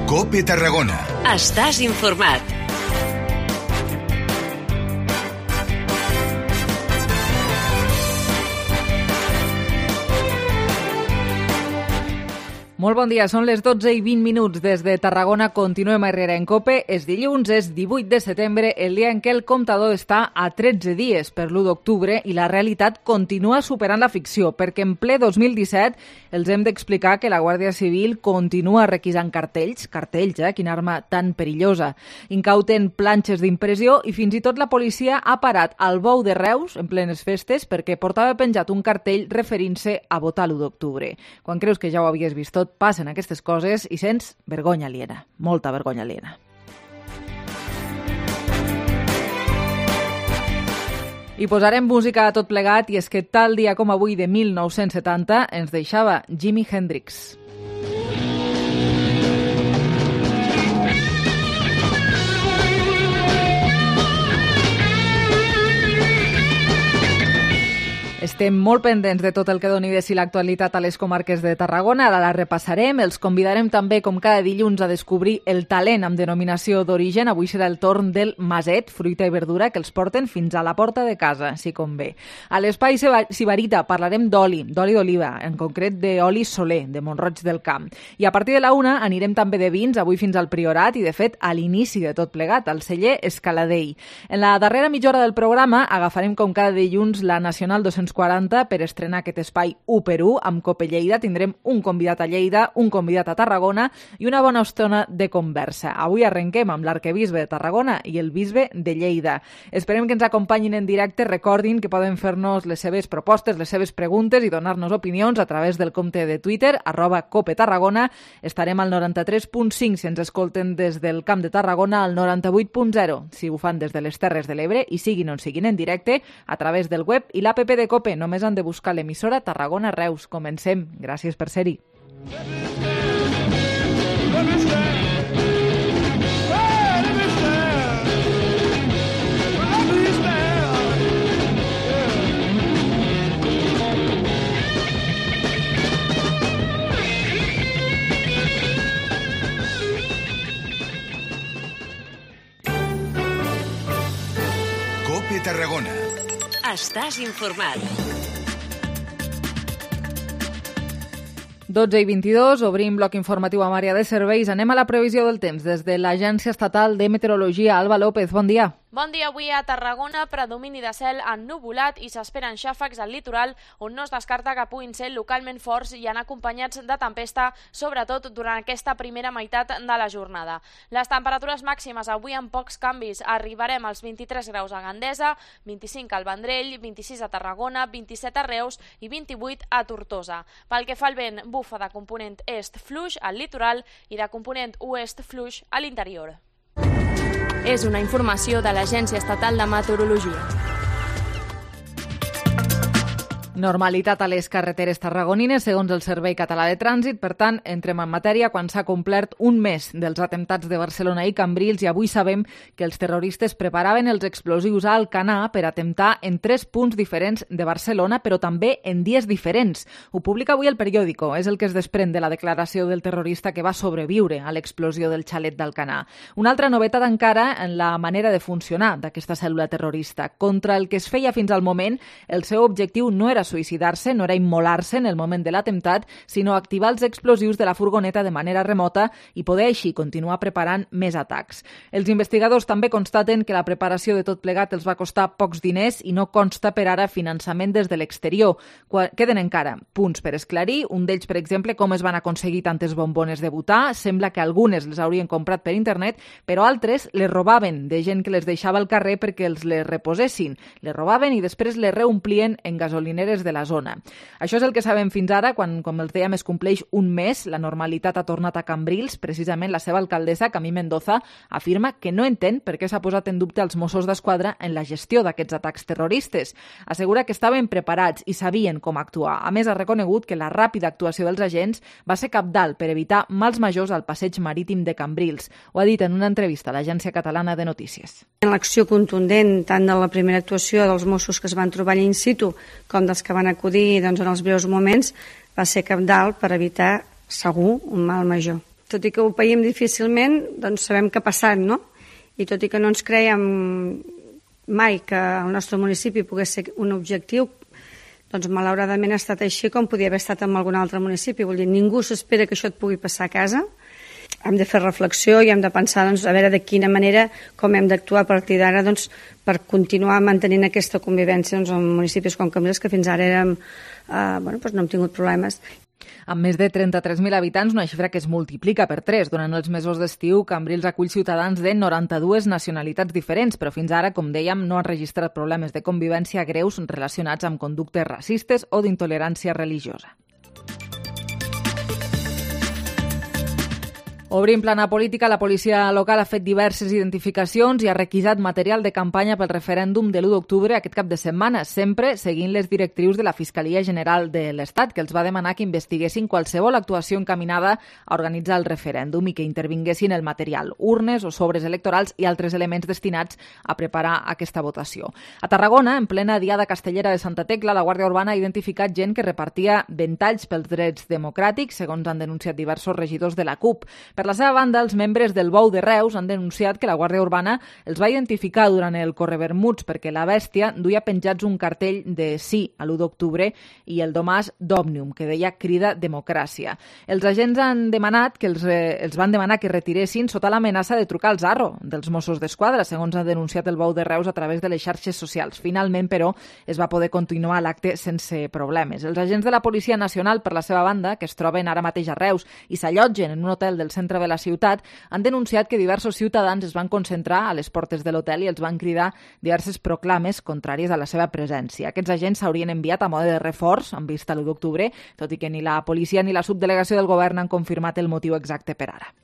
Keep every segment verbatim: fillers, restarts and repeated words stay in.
COPE Tarragona. Estàs informat. Molt bon dia, són les dotze i vint minuts des de Tarragona. Continuem a Herrera en COPE. És dilluns, és divuit de setembre, el dia en què el comptador està a tretze dies per l'u d'octubre i la realitat continua superant la ficció, perquè en ple dos mil disset els hem d'explicar que la Guàrdia Civil continua requisant cartells, cartells, eh? Quina arma tan perillosa. Incauten planxes d'impressió i fins i tot la policia ha parat al Bou de Reus en plenes festes perquè portava penjat un cartell referint-se a votar l'u d'octubre. Quan creus que ja ho havies vist tot, passen aquestes coses i sents vergonya aliena, molta vergonya aliena. I posarem música a tot plegat, i és que tal dia com avui de mil nou-cents setanta ens deixava Jimi Hendrix. Estem molt pendents de tot el que doni de si l'actualitat a les comarques de Tarragona. Ara la repassarem. Els convidarem també, com cada dilluns, a descobrir el talent amb denominació d'origen. Avui serà el torn del maset, fruita i verdura, que els porten fins a la porta de casa, si convé. A l'Espai Sibarita parlarem d'oli, d'oli d'oliva, en concret d'oli Soler, de Mont-roig del Camp. I a partir de la una anirem també de vins, avui fins al Priorat, i de fet a l'inici de tot plegat, al celler Escaladell. En la darrera mitja hora del programa agafarem, com cada dilluns, la Nacional dos-cents quaranta per estrenar aquest espai u per u amb COPE Lleida. Tindrem un convidat a Lleida, un convidat a Tarragona i una bona estona de conversa. Avui arrenquem amb l'arquebisbe de Tarragona i el bisbe de Lleida. Esperem que ens acompanyin en directe. Recordin que poden fer-nos les seves propostes, les seves preguntes i donar-nos opinions a través del compte de Twitter, arroba COPE Tarragona. Estarem al noranta-tres punt cinc si ens escolten des del Camp de Tarragona, al noranta-vuit punt zero si ho fan des de les Terres de l'Ebre, i siguin on siguin en directe a través del web i l'app de COPE. Només han de buscar l'emissora Tarragona Reus. Comencem. Gràcies per ser-hi. COPE Tarragona. Estàs informat. dotze i vint-i-dos, obrim bloc informatiu amb àrea de serveis. Anem a la previsió del temps des de l'Agència Estatal de Meteorologia. Alba López, bon dia. Bon dia. Avui a Tarragona, predomini de cel ennuvolat i s'esperen xàfecs al litoral, on no es descarta que puguin ser localment forts i anar acompanyats de tempesta, sobretot durant aquesta primera meitat de la jornada. Les temperatures màximes avui amb pocs canvis. Arribarem als vint-i-tres graus a Gandesa, vint-i-cinc al Vendrell, vint-i-sis a Tarragona, vint-i-set a Reus i vint-i-vuit a Tortosa. Pel que fa al vent, bufa de component est fluix al litoral i de component oest fluix a l'interior. És una informació de l'Agència Estatal de Meteorologia. Normalitat a les carreteres tarragonines, segons el Servei Català de Trànsit. Per tant, entrem en matèria quan s'ha complert un mes dels atemptats de Barcelona i Cambrils, i avui sabem que els terroristes preparaven els explosius a Alcanar per atemptar en tres punts diferents de Barcelona, però també en dies diferents. Ho publica avui el Periódico. És el que es desprèn de la declaració del terrorista que va sobreviure a l'explosió del xalet d'Alcanar. Una altra novetat encara en la manera de funcionar d'aquesta cèl·lula terrorista. Contra el que es feia fins al moment, el seu objectiu no era suïcidar-se, no era immolar-se en el moment de l'atemptat, sinó activar els explosius de la furgoneta de manera remota i poder així continuar preparant més atacs. Els investigadors també constaten que la preparació de tot plegat els va costar pocs diners i no consta per ara finançament des de l'exterior. Queden encara punts per esclarir. Un d'ells, per exemple, com es van aconseguir tantes bombones de butà. Sembla que algunes les haurien comprat per internet, però altres les robaven de gent que les deixava al carrer perquè els les reposessin. Les robaven i després les reomplien en gasolineres de la zona. Això és el que sabem fins ara, quan, com els dèiem, es compleix un mes. La normalitat ha tornat a Cambrils. Precisament la seva alcaldessa, Camí Mendoza, afirma que no entén per què s'ha posat en dubte els Mossos d'Esquadra en la gestió d'aquests atacs terroristes. Assegura que estaven preparats i sabien com actuar. A més, ha reconegut que la ràpida actuació dels agents va ser cabdal per evitar mals majors al passeig marítim de Cambrils. Ho ha dit en una entrevista a l'Agència Catalana de Notícies. En l'acció contundent, tant de la primera actuació dels Mossos que es van trobar allà in situ, com dels que van acudir doncs, en els breus moments, va ser cabdal per evitar, segur, un mal major. tot i que ho veiem difícilment, doncs sabem què ha passat, no? I tot i que no ens creiem mai que el nostre municipi pogués ser un objectiu, doncs malauradament ha estat així com podia haver estat en algun altre municipi. Vull dir, ningú s'espera que això et pugui passar a casa. Hem de fer reflexió i hem de pensar doncs, a veure de quina manera, com hem d'actuar a partir d'ara doncs, per continuar mantenint aquesta convivència doncs, en municipis com Cambrils, que fins ara érem, eh, bueno, doncs no hem tingut problemes. Amb més de trenta-tres mil habitants, una xifra que es multiplica per tres. Durant els mesos d'estiu, Cambrils acull ciutadans de noranta-dues nacionalitats diferents, però fins ara, com dèiem, no han registrat problemes de convivència greus relacionats amb conductes racistes o d'intolerància religiosa. Obrint plana política, la policia local ha fet diverses identificacions i ha requisat material de campanya pel referèndum de l'u d'octubre aquest cap de setmana, sempre seguint les directrius de la Fiscalia General de l'Estat, que els va demanar que investiguessin qualsevol actuació encaminada a organitzar el referèndum i que intervinguessin el material, urnes o sobres electorals i altres elements destinats a preparar aquesta votació. A Tarragona, en plena diada castellera de Santa Tecla, la Guàrdia Urbana ha identificat gent que repartia ventalls pels drets democràtics, segons han denunciat diversos regidors de la CUP. Per la seva banda, els membres del Bou de Reus han denunciat que la Guàrdia Urbana els va identificar durant el Correvermuts perquè la bèstia duia penjats un cartell de sí a l'u d'octubre i el domàs d'Òmnium, que deia Crida Democràcia. Els agents han demanat que els, eh, els van demanar que retiressin sota l'amenaça de trucar al Zarro dels Mossos d'Esquadra, segons ha denunciat el Bou de Reus a través de les xarxes socials. Finalment, però, es va poder continuar l'acte sense problemes. Els agents de la Policia Nacional, per la seva banda, que es troben ara mateix a Reus i s'allotgen en un hotel del centre de la ciutat, han denunciat que diversos ciutadans es van concentrar a les portes de l'hotel i els van cridar diverses proclames contràries a la seva presència. Aquests agents s'haurien enviat a mode de reforç en vista a l'u d'octubre, tot i que ni la policia ni la subdelegació del govern han confirmat el motiu exacte per ara.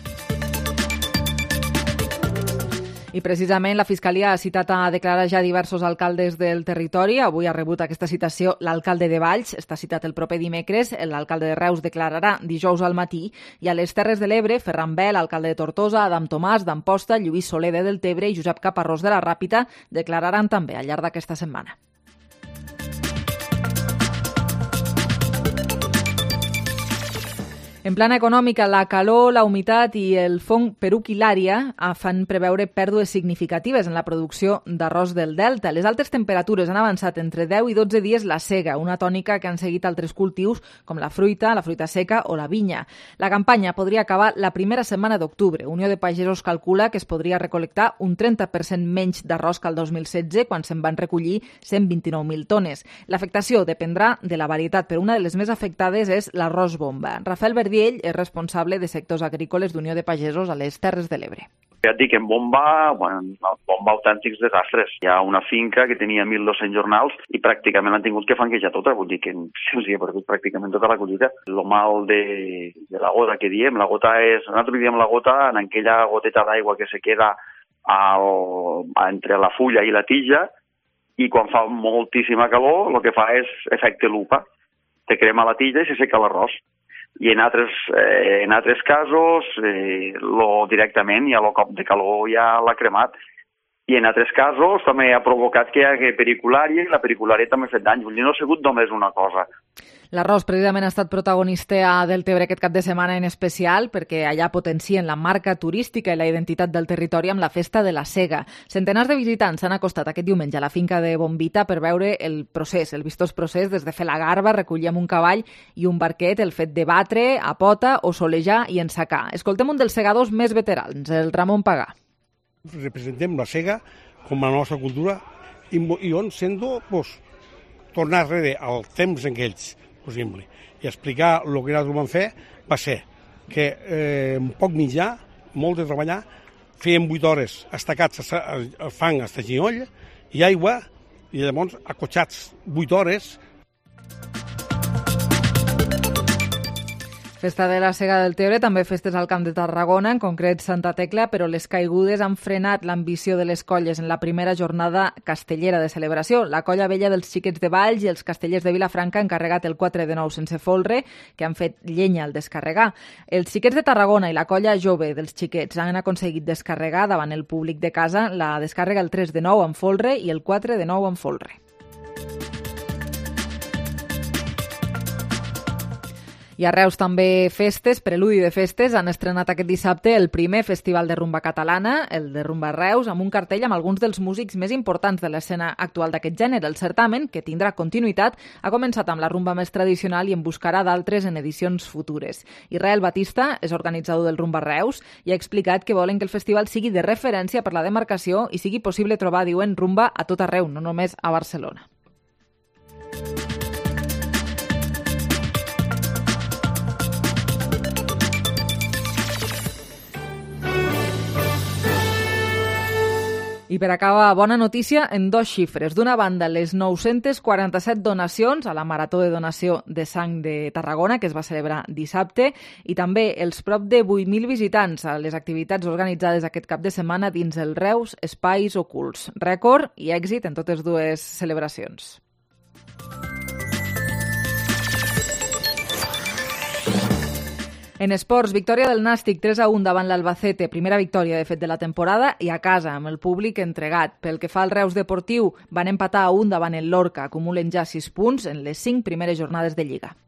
I precisament la Fiscalia ha citat a declarar ja diversos alcaldes del territori. Avui ha rebut aquesta citació l'alcalde de Valls, està citat el proper dimecres, l'alcalde de Reus declararà dijous al matí, i a les Terres de l'Ebre, Ferran Bel, alcalde de Tortosa, Adam Tomàs, d'Amposta, Lluís Soler de Deltebre i Josep Caparrós de la Ràpita declararan també al llarg d'aquesta setmana. En plana econòmica, la calor, la humitat i el fong peruquilària fan preveure pèrdues significatives en la producció d'arròs del Delta. Les altes temperatures han avançat entre deu i dotze dies la sega, una tònica que han seguit altres cultius com la fruita, la fruita seca o la vinya. La campanya podria acabar la primera setmana d'octubre. Unió de Pagesos calcula que es podria recol·lectar un trenta per cent menys d'arròs que el dos mil setze, quan se'n van recollir cent vint-i-nou mil tones. L'afectació dependrà de la varietat, però una de les més afectades és l'arròs bomba. Rafael Verdier ell és responsable de sectors agrícoles d'Unió de Pagesos a les Terres de l'Ebre. Ja et dic, en bomba, bueno, bomba autèntics desastres. Hi ha una finca que tenia mil dos-cents jornals i pràcticament l'han tingut que fanquejar tota, vull dir que se'ls hi ha perdut pràcticament tota la collita. Lo mal de, de la gota que diem, la gota és, nosaltres diem la gota en aquella goteta d'aigua que se queda al, entre la fulla i la tija, i quan fa moltíssima calor el que fa és efecte lupa. Te crema la tija i se seca l'arròs. I en altres, eh, en altres casos eh, lo directament ja el cop de calor ja l'ha cremat. I en altres casos també ha provocat que hi hagi periculària i la periculària també ha fet danys. Vull dir, no ha sigut només una cosa. L'arròs precisament ha estat protagonista a Deltebre aquest cap de setmana en especial perquè allà potencien la marca turística i la identitat del territori amb la festa de la sega. Centenars de visitants s'han acostat aquest diumenge a la finca de Bombita per veure el procés, el vistós procés des de fer la garba, recollir amb un cavall i un barquet, el fet de batre, a pota o solejar i ensacar. Escoltem un dels segadors més veterans, el Ramon Pagà. Representem la sega com a nostra cultura i, i on sento pues, tornar darrere al temps en què ells possible. I explicar el que nosaltres vam fer va ser que eh, un poc mitjà, molt de treballar, fèiem vuit hores estacats al fang a Ginyoll i aigua, i llavors acotxats vuit hores. Festa de la Sega del Tebre, també festes al Camp de Tarragona, en concret Santa Tecla, però les caigudes han frenat l'ambició de les colles en la primera jornada castellera de celebració. La colla vella dels Xiquets de Valls i els Castellers de Vilafranca han carregat el quatre de nou sense folre, que han fet llenya al descarregar. Els Xiquets de Tarragona i la colla jove dels Xiquets han aconseguit descarregar davant el públic de casa la descàrrega el tres de nou amb folre i el quatre de nou amb folre. I a Reus també festes, preludi de festes, han estrenat aquest dissabte el primer festival de rumba catalana, el de Rumba Reus, amb un cartell amb alguns dels músics més importants de l'escena actual d'aquest gènere. El certamen, que tindrà continuïtat, ha començat amb la rumba més tradicional i en buscarà d'altres en edicions futures. Israel Batista és organitzador del Rumba Reus i ha explicat que volen que el festival sigui de referència per la demarcació i sigui possible trobar, diuen, rumba a tot arreu, no només a Barcelona. I per acabar, bona notícia en dos xifres. D'una banda, les nou-centes quaranta-set donacions a la Marató de Donació de Sang de Tarragona, que es va celebrar dissabte, i també els prop de vuit mil visitants a les activitats organitzades aquest cap de setmana dins el Reus Espais Ocults. Rècord i èxit en totes dues celebracions. En esports, victòria del Nàstic tres a un davant l'Albacete, primera victòria de fet de la temporada i a casa, amb el públic entregat. Pel que fa al Reus Deportiu, van empatar a un davant el Lorca, acumulen ja sis punts en les cinc primeres jornades de Lliga.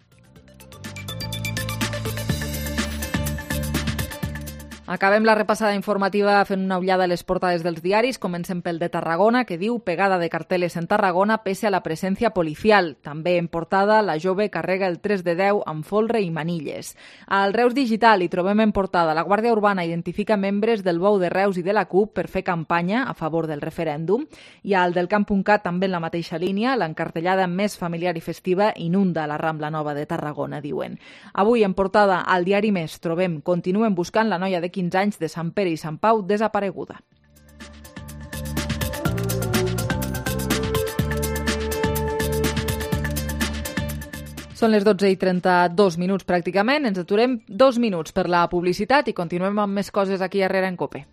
Acabem la repassada informativa fent una ullada a les portades dels diaris. Comencem pel de Tarragona, que diu pegada de carteles en Tarragona pese a la presència policial. També en portada, la jove carrega el tres de deu amb folre i manilles. Al Reus Digital hi trobem en portada la Guàrdia Urbana identifica membres del Bou de Reus i de la C U P per fer campanya a favor del referèndum. I al del Camp.cat, també en la mateixa línia, l'encartellada més familiar i festiva inunda la Rambla Nova de Tarragona, diuen. Avui en portada al diari Més trobem continuen buscant la noia de quinze anys de Sant Pere i Sant Pau desapareguda. Són les dotze i trenta-dos minuts pràcticament. Ens aturem dos minuts per la publicitat i continuem amb més coses aquí a Herrera en Cope.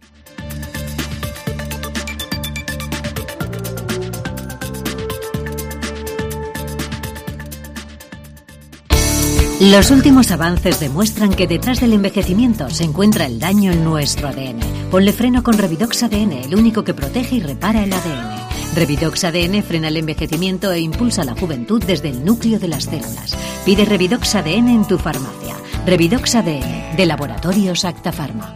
Los últimos avances demuestran que detrás del envejecimiento se encuentra el daño en nuestro A D N. Ponle freno con Revidox A D N, el único que protege y repara el A D N. Revidox A D N frena el envejecimiento e impulsa la juventud desde el núcleo de las células. Pide Revidox A D N en tu farmacia. Revidox A D N, de Laboratorios Acta Pharma.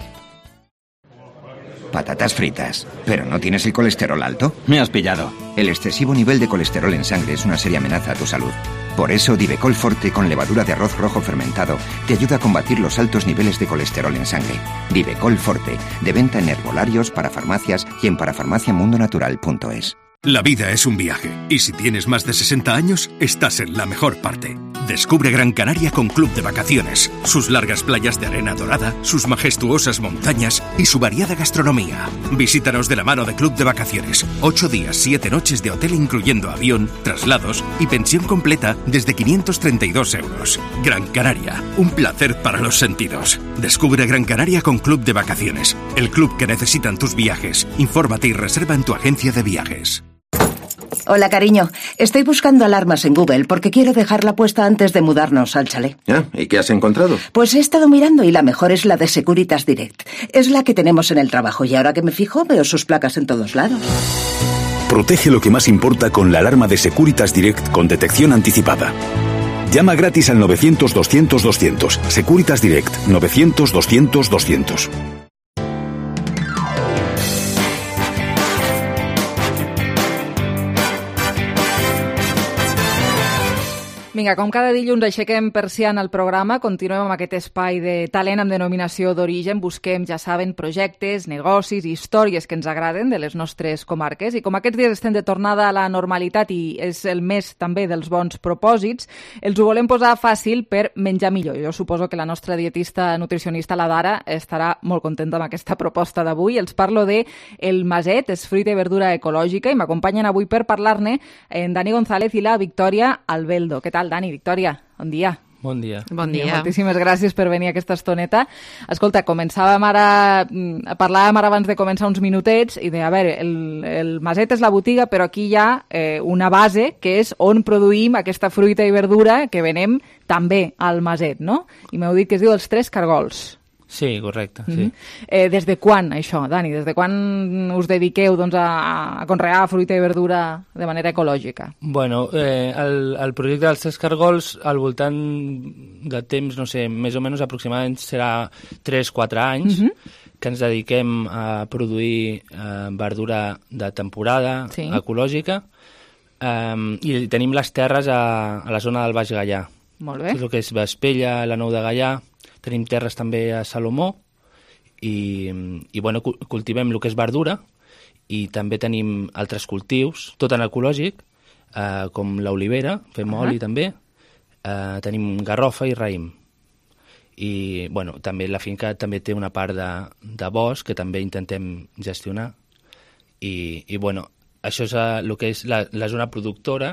Patatas fritas. ¿Pero no tienes el colesterol alto? Me has pillado. El excesivo nivel de colesterol en sangre es una seria amenaza a tu salud. Por eso, Divecol Forte con levadura de arroz rojo fermentado te ayuda a combatir los altos niveles de colesterol en sangre. Divecol Forte, de venta en herbolarios, parafarmacias y en parafarmaciamundonatural punto es. La vida es un viaje, y si tienes más de sesenta años, estás en la mejor parte. Descubre Gran Canaria con Club de Vacaciones, sus largas playas de arena dorada, sus majestuosas montañas y su variada gastronomía. Visítanos de la mano de Club de Vacaciones. Ocho días, siete noches de hotel incluyendo avión, traslados y pensión completa desde quinientos treinta y dos euros. Gran Canaria, un placer para los sentidos. Descubre Gran Canaria con Club de Vacaciones, el club que necesitan tus viajes. Infórmate y reserva en tu agencia de viajes. Hola, cariño. Estoy buscando alarmas en Google porque quiero dejarla puesta antes de mudarnos al chalet. Ah, ¿y qué has encontrado? Pues he estado mirando y la mejor es la de Securitas Direct. Es la que tenemos en el trabajo y ahora que me fijo veo sus placas en todos lados. Protege lo que más importa con la alarma de Securitas Direct con detección anticipada. Llama gratis al novecientos doscientos doscientos. Securitas Direct, novecientos doscientos doscientos. Vinga, com cada dilluns aixequem persiana al programa, continuem amb aquest espai de talent amb denominació d'origen. Busquem, ja saben, projectes, negocis i històries que ens agraden de les nostres comarques. I com aquests dies estem de tornada a la normalitat i és el mes també dels bons propòsits, els ho volem posar fàcil per menjar millor. Jo suposo que la nostra dietista nutricionista, la Dara, estarà molt contenta amb aquesta proposta d'avui. Els parlo de El Maset, és fruita i verdura ecològica, i m'acompanyen avui per parlar-ne en Dani González i la Victòria Albeldo. Què tal, Dani, Victòria? Bon dia. Bon dia. Bon dia. Moltíssimes gràcies per venir a aquesta estoneta. Escolta, començàvem ara, parlàvem ara abans de començar uns minutets i de, a veure, el, el Maset és la botiga, però aquí hi ha eh, una base que és on produïm aquesta fruita i verdura que venem també al Maset, no? I m'heu dit que es diu Els Tres Cargols. Sí, correcte, sí. Mm-hmm. eh, des de quan, això, Dani? Des de quan us dediqueu doncs, a, a conrear fruita i verdura de manera ecològica? Bueno, eh, el, el projecte dels Tres Cargols, al voltant de temps, no sé, més o menys aproximadament serà tres quatre anys, mm-hmm. que ens dediquem a produir eh, verdura de temporada, sí. ecològica, eh, i tenim les terres a, a la zona del Baix Gaià. Molt bé. Tot el que és Vespella, la Nou de Gaià. Tenim terres també a Salomó i, i bueno, cultivem el que és verdura i també tenim altres cultius, tot en ecològic, eh, com l'olivera, fem uh-huh. oli també, eh, tenim garrofa i raïm. I bueno, també la finca també té una part de, de bosc que també intentem gestionar i, i bueno, això és el que és la, la zona productora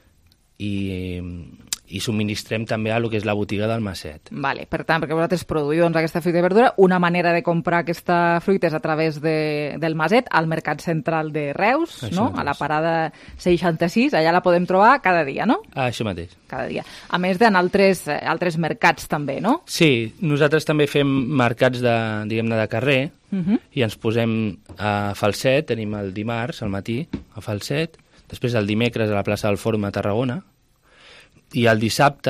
i... i subministrem també a lo que és la botiga del Maset. Vale, per tant, perquè vosaltres produïu doncs, aquesta fruita i verdura, una manera de comprar aquesta fruita és a través de, del Maset, al Mercat Central de Reus, això no? Mateix. A la parada seixanta-sis, allà la podem trobar cada dia, no? Ah, això mateix. Cada dia. A més d'en altres, altres mercats també, no? Sí, nosaltres també fem mercats de, diguem-ne, de carrer, uh-huh. i ens posem a Falset, tenim el dimarts, al matí, a Falset, després el dimecres a la plaça del Fòrum a Tarragona, i el dissabte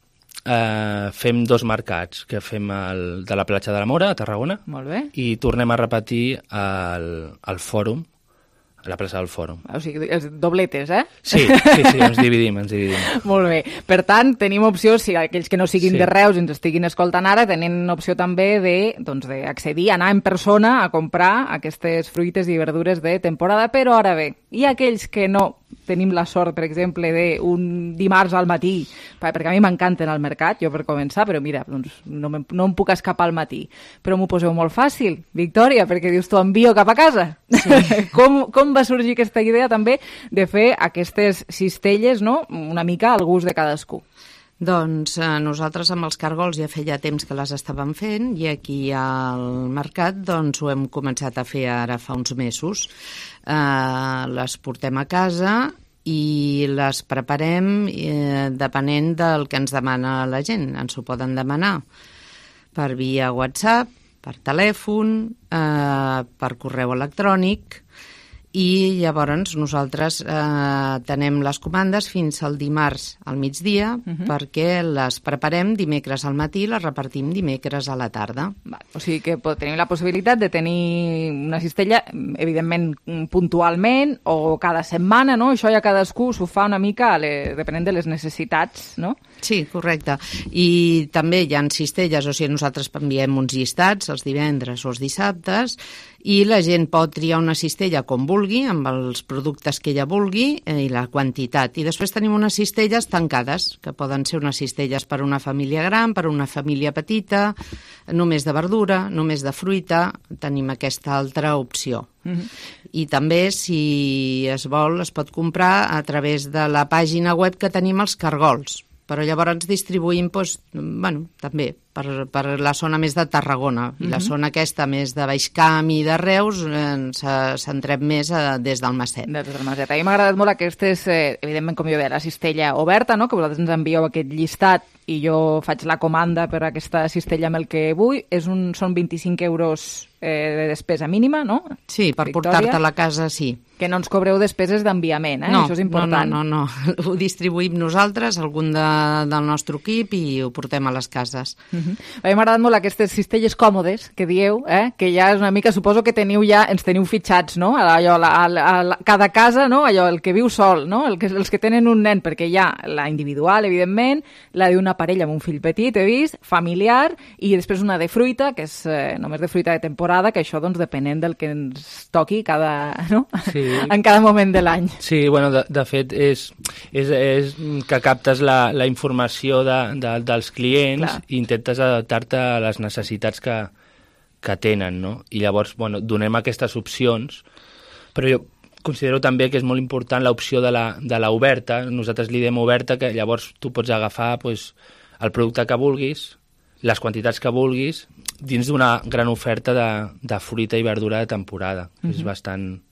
eh, fem dos mercats, que fem el de la platja de la Mora, a Tarragona, molt bé. I tornem a repetir al, al Fòrum, a la plaça del Fòrum. O sigui, els dobletes, eh? Sí, sí, sí, ens dividim, ens dividim. Molt bé. Per tant, tenim opció, si aquells que no siguin sí. de Reus ens estiguin escoltant ara, tenen opció també de, doncs, d'accedir, anar en persona a comprar aquestes fruites i verdures de temporada, però ara bé, i aquells que no tenim la sort, per exemple, d'un dimarts al matí, perquè a mi m'encanten al mercat, jo per començar, però mira, doncs no, no em puc escapar al matí. Però m'ho poseu molt fàcil, Victòria, perquè dius, t'ho envio cap a casa. Sí. com, com va sorgir aquesta idea també de fer aquestes cistelles, no?, una mica al gust de cadascú? Doncs eh, nosaltres amb els cargols ja feia temps que les estàvem fent i aquí al mercat doncs ho hem començat a fer ara fa uns mesos. Eh, les portem a casa i les preparem eh, depenent del que ens demana la gent. Ens ho poden demanar per via WhatsApp, per telèfon, eh, per correu electrònic, i llavors nosaltres eh, tenem les comandes fins al dimarts al migdia, uh-huh. perquè les preparem dimecres al matí i les repartim dimecres a la tarda. Val. O sigui que tenim la possibilitat de tenir una cistella, evidentment puntualment o cada setmana, no? Això ja cadascú s'ho fa una mica le, depenent de les necessitats, no? Sí, correcte. I també hi ha cistelles, o sigui, nosaltres enviem uns llistats els divendres o els dissabtes i la gent pot triar una cistella com vulgui, amb els productes que ella vulgui eh, i la quantitat. I després tenim unes cistelles tancades, que poden ser unes cistelles per una família gran, per una família petita, només de verdura, només de fruita, tenim aquesta altra opció. Mm-hmm. I també, si es vol, es pot comprar a través de la pàgina web que tenim els cargols, però llavors ens distribuïm doncs, bueno, també per, per la zona més de Tarragona. I mm-hmm. la zona aquesta més de Baixcamp i de Reus ens centrem més a, des del Maset. Des del Maset. A mi m'ha agradat molt aquestes, eh, evidentment, com jo deia, la cistella oberta, no? Que vosaltres ens envieu aquest llistat i jo faig la comanda per aquesta cistella amb el que vull. És un, són vint-i-cinc euros eh, de despesa mínima, no? Sí, per portar-te a la casa, sí. Que no ens cobreu despeses d'enviament, eh? No, això és important. No, no, no, no. Ho distribuïm nosaltres, algun de, del nostre equip, i ho portem a les cases. Uh-huh. A mi m'ha agradat molt aquestes cistelles còmodes que dieu, eh? Que ja és una mica, suposo que teniu ja, ens teniu fitxats, no? Allò, a, a, a, a cada casa, no? Allò, el que viu sol, no? El que, els que tenen un nen, perquè hi ha la individual, evidentment, la d'una parella amb un fill petit, he vist, familiar, i després una de fruita, que és eh, només de fruita de temporada, que això, doncs, depenent del que ens toqui cada, no? Sí. En cada moment de l'any. Sí, bueno, de, de fet, és, és, és que captes la, la informació de, de, dels clients. Clar. I intentes adaptar-te a les necessitats que, que tenen, no? I llavors, bueno, donem aquestes opcions, però jo considero també que és molt important l'opció de la, de la oberta. Nosaltres li diem oberta, que llavors tu pots agafar pues, el producte que vulguis, les quantitats que vulguis, dins d'una gran oferta de, de fruita i verdura de temporada. Uh-huh. És bastant...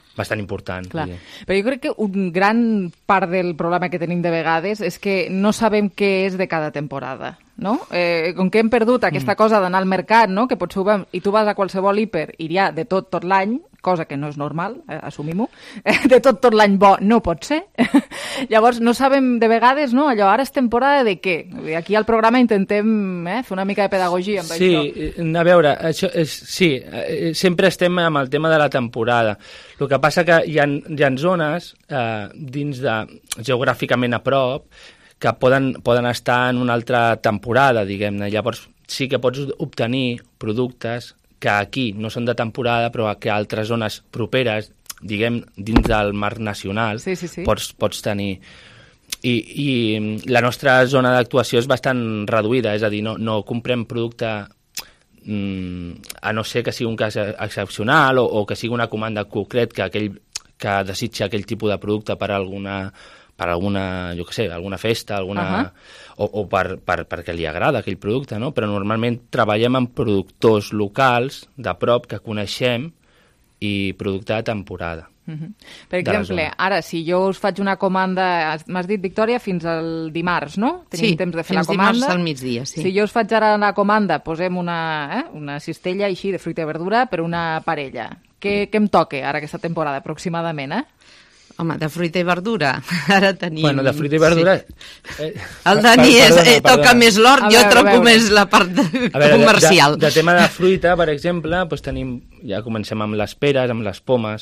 bastant important. Clar. Però jo crec que un gran part del problema que tenim de vegades és que no sabem què és de cada temporada, no? Eh, com que hem perdut aquesta mm. cosa d'anar al mercat, no? Que potser ho vam, i tu vas a qualsevol hiper i hi ha de tot tot l'any, cosa que no és normal, eh, assumim-ho, eh, de tot tot l'any bo no pot ser. Llavors no sabem de vegades, no? Allò, ara és temporada de què? Aquí al programa intentem eh, fer una mica de pedagogia amb sí, això. Sí, a veure, això és, sí, sempre estem amb el tema de la temporada. El que passa que hi ha, hi ha zones eh, dins de, geogràficament a prop, que poden, poden estar en una altra temporada, diguem-ne. Llavors sí que pots obtenir productes que aquí no són de temporada, però que a altres zones properes, diguem, dins del marc nacional, sí, sí, sí. Pots, pots tenir. I, I la nostra zona d'actuació és bastant reduïda, és a dir, no, no comprem producte mmm, a no ser que sigui un cas excepcional o, o que sigui una comanda concret que aquell que desitja aquell tipus de producte per alguna per alguna, jo què sé, alguna festa, alguna, uh-huh. o, o per, per, perquè li agrada aquell producte, no? Però normalment treballem amb productors locals de prop que coneixem i producte de temporada. Uh-huh. Per exemple, ara, si jo us faig una comanda, m'has dit, Victòria, fins al dimarts, no? Tenim sí, temps de fer la comanda. fins dimarts al migdia, sí. Si jo us faig ara la comanda, posem una, eh, una cistella així de fruita i verdura per una parella. Què, què em toca ara aquesta temporada, aproximadament, eh? Home, de fruita i verdura, ara tenim... Bueno, de fruita i verdura... Sí. Eh, el Dani per, perdona, eh, toca més l'hort, jo trobo més la part de, veure, comercial. De, de, de tema de fruita, per exemple, doncs tenim, ja comencem amb les peres, amb les pomes,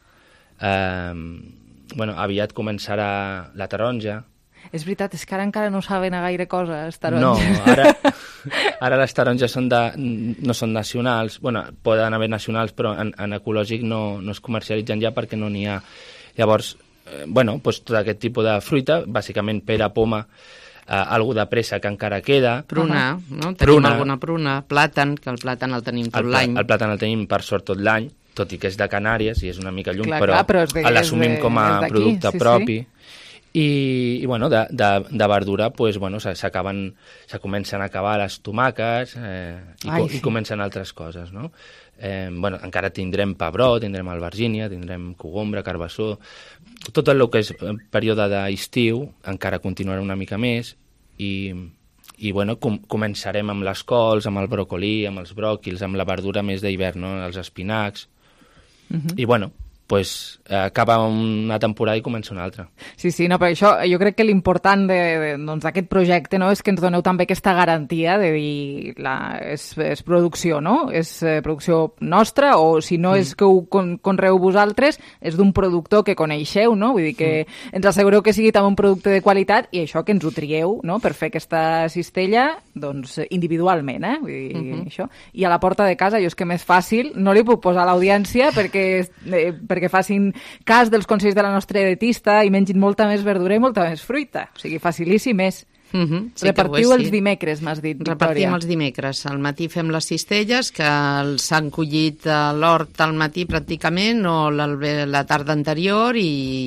eh, bueno, aviat començarà la taronja. És veritat, és que ara encara no saben a gaire coses, taronja. No, ara, ara les taronges són de, no són nacionals, bueno, poden haver nacionals, però en, en ecològic no, no es comercialitzen ja perquè no n'hi ha. Llavors, eh, bueno, doncs tot aquest tipus de fruita, bàsicament pera, poma, eh, algú de pressa que encara queda. Pruna, uh-huh. no? Tenim pruna. alguna pruna, plàtan, que el plàtan el tenim tot l'any. El plàtan el tenim per sort tot l'any, tot i que és de Canàries i és una mica lluny, clar, però, clar, però l'assumim com a producte sí, propi. Sí. I, i bueno, de, de, de verdura pues, bueno, s'acaben, se comencen a acabar les tomaques eh, i, Ai, sí. i comencen altres coses, no? Eh, bueno, encara tindrem pebrot, tindrem albergínia, tindrem cogombre, carbassó, tot el que és període d'estiu encara continuarà una mica més i, i bueno, com, començarem amb les cols, amb el brocolí, amb els bròquils, amb la verdura més d'hivern, no? Els espinacs, uh-huh. i bueno, pues, acaba una temporada i comença una altra. Sí, sí, no, però això, jo crec que l'important d'aquest doncs, projecte no, és que ens doneu també aquesta garantia de dir la, és, és producció, no? És eh, producció nostra o si no mm. és que ho con conreu vosaltres, és d'un productor que coneixeu, no? Vull dir que mm. ens assegureu que sigui també un producte de qualitat i això que ens ho trieu, no? Per fer aquesta cistella, doncs, individualment, eh? Vull dir, mm-hmm. això. I a la porta de casa, jo és que més fàcil, no li puc posar a l'audiència perquè... Eh, perquè facin cas dels consells de la nostra dietista i mengin molta més verdura i molta més fruita. O sigui, facilíssim és. Mm-hmm. Sí, repartiu és, els sí. dimecres, m'has dit, Victòria. Repartim els dimecres. Al matí fem les cistelles, que s'han collit a l'hort al matí pràcticament, o la, la tarda anterior,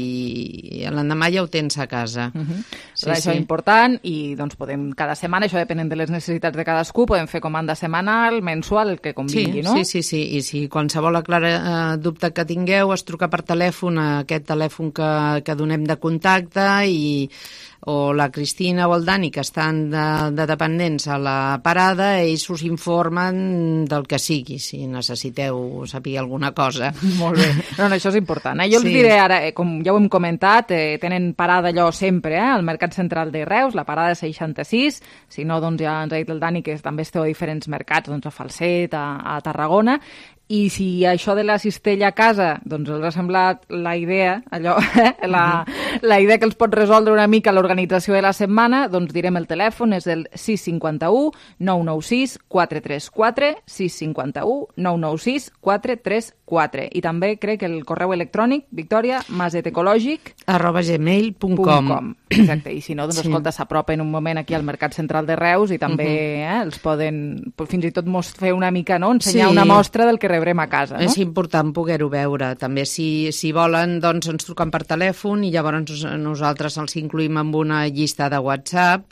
i, i l'endemà ja ho tens a casa. Mm-hmm. Sí, això sí. és important, i doncs podem cada setmana, això depenent de les necessitats de cadascú, podem fer comanda setmanal, mensual, el que convingui, sí, no? Sí, sí, sí. I si qualsevol aclara, eh, dubte que tingueu, es truca per telèfon a aquest telèfon que, que donem de contacte i o la Cristina o el Dani, que estan de, de dependents a la parada, ells us informen del que sigui, si necessiteu saber alguna cosa. Molt bé. No, no, això és important. Eh? Jo sí. els diré ara, eh, com ja ho hem comentat, eh, tenen parada allò sempre, eh, al Mercat Central de Reus, la parada seixanta-sis, si no, doncs ja ens ha dit el Dani que també esteu a diferents mercats, doncs a Falset, a, a Tarragona, i si això de la cistella a casa doncs els ha semblat la idea, allò, eh? la, la idea que els pot resoldre una mica l'organització de la setmana, doncs direm el telèfon, és el sis cinc u, nou nou sis, quatre tres quatre, sis cinc u, nou nou sis, quatre tres quatre. I també crec que el correu electrònic, Victòria, masetecològic arroba gmail punt com. Exacte, i si no, doncs sí. escolta, s'apropen un moment aquí al Mercat Central de Reus i també uh-huh. eh, els poden, fins i tot mos fer una mica, no?, ensenyar sí. una mostra del que rebrem a casa, no? És important poder-ho veure. També si, si volen, doncs ens truquen per telèfon i llavors nosaltres els incluïm en una llista de WhatsApp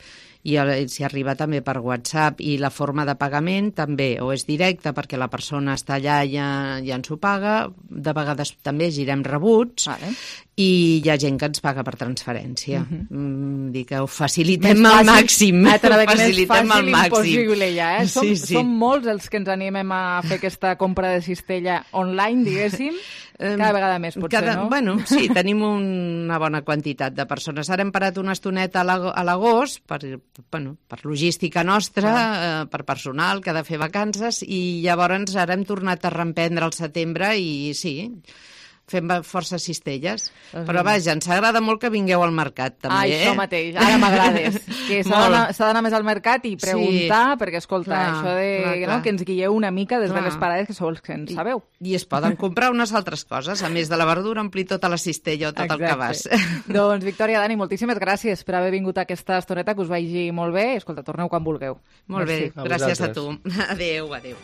i si arriba també per WhatsApp, i la forma de pagament també o és directa perquè la persona està allà i ja, ja ens ho paga, de vegades també girem rebuts, vale. I hi ha gent que ens paga per transferència. Uh-huh. mm, dir que ho facilitem al màxim. Ah, ho facilitem al màxim. Impossible ja, eh? Som, sí, sí. som molts els que ens animem a fer aquesta compra de cistella online, diguéssim, cada vegada més, potser, cada, no? Bueno, sí, tenim una bona quantitat de persones. Ara hem parat una estoneta a l'agost per, bueno, per logística nostra, ah. eh, per personal que ha de fer vacances, i llavors ara hem tornat a reemprendre al setembre i sí, fem força cistelles. Uh-huh. Però vaja, ens agrada molt que vingueu al mercat, també. Ah, això eh? mateix, ara m'agrades. Que s'ha d'anar més al mercat i preguntar, sí. perquè, escolta, clar, això de clar, clar. No, que ens guieu una mica des clar. de les parades, que sou els que en sabeu. I, I es poden comprar unes altres coses, a més de la verdura, omplir tota la cistella o tot Exacte. el que vas. Doncs, Victòria, Dani, moltíssimes gràcies per haver vingut a aquesta estoneta, que us vagi molt bé. Escolta, torneu quan vulgueu. Molt Merci. bé, a gràcies a tu. Adéu, adéu.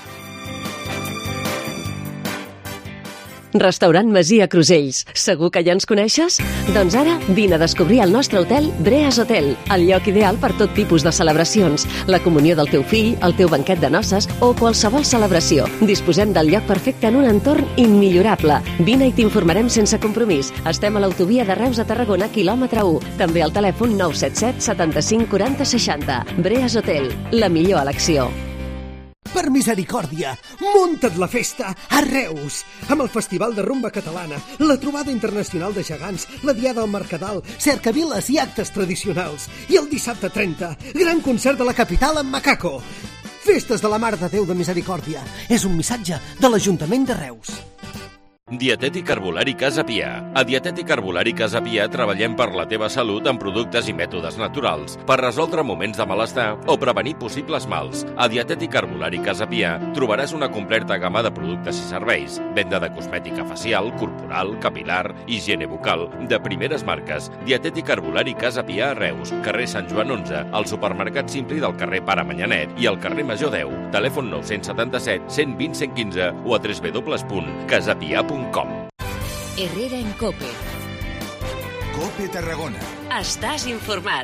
Restaurant Masia Crusells. Segur que ja ens coneixes? Doncs ara vine a descobrir el nostre hotel Breas Hotel, el lloc ideal per tot tipus de celebracions, la comunió del teu fill, el teu banquet de noces o qualsevol celebració. Disposem del lloc perfecte en un entorn immillorable. Vine i t'informarem sense compromís. Estem a l'autovia de Reus a Tarragona, quilòmetre u. També al telèfon nou set set setanta-cinc quaranta seixanta. Breas Hotel, la millor elecció. Per misericòrdia, munta't la festa a Reus, amb el Festival de Rumba Catalana, la trobada internacional de gegants, la Diada al Mercadal, cercaviles i actes tradicionals. I el dissabte trenta, gran concert de la capital amb Macaco. Festes de la Mare de Déu de Misericòrdia. És un missatge de l'Ajuntament de Reus. Dietètic Herbolari Casa Pia. A Dietètic Herbolari Casa Pia treballem per la teva salut amb productes i mètodes naturals per resoldre moments de malestar o prevenir possibles mals. A Dietètic Herbolari Casa Pia trobaràs una completa gamma de productes i serveis, venda de cosmètica facial, corporal, capilar, higiene bucal, de primeres marques. Dietètic Herbolari Casa Pia a Reus, carrer Sant Joan onze, al supermercat Simpli del carrer Pare Manyanet i al carrer Major deu. Telèfon nou set set, cent vint, cent quinze o a w w w punt casapia punt com. Herrera en Cope. Cope Tarragona. Estàs informat.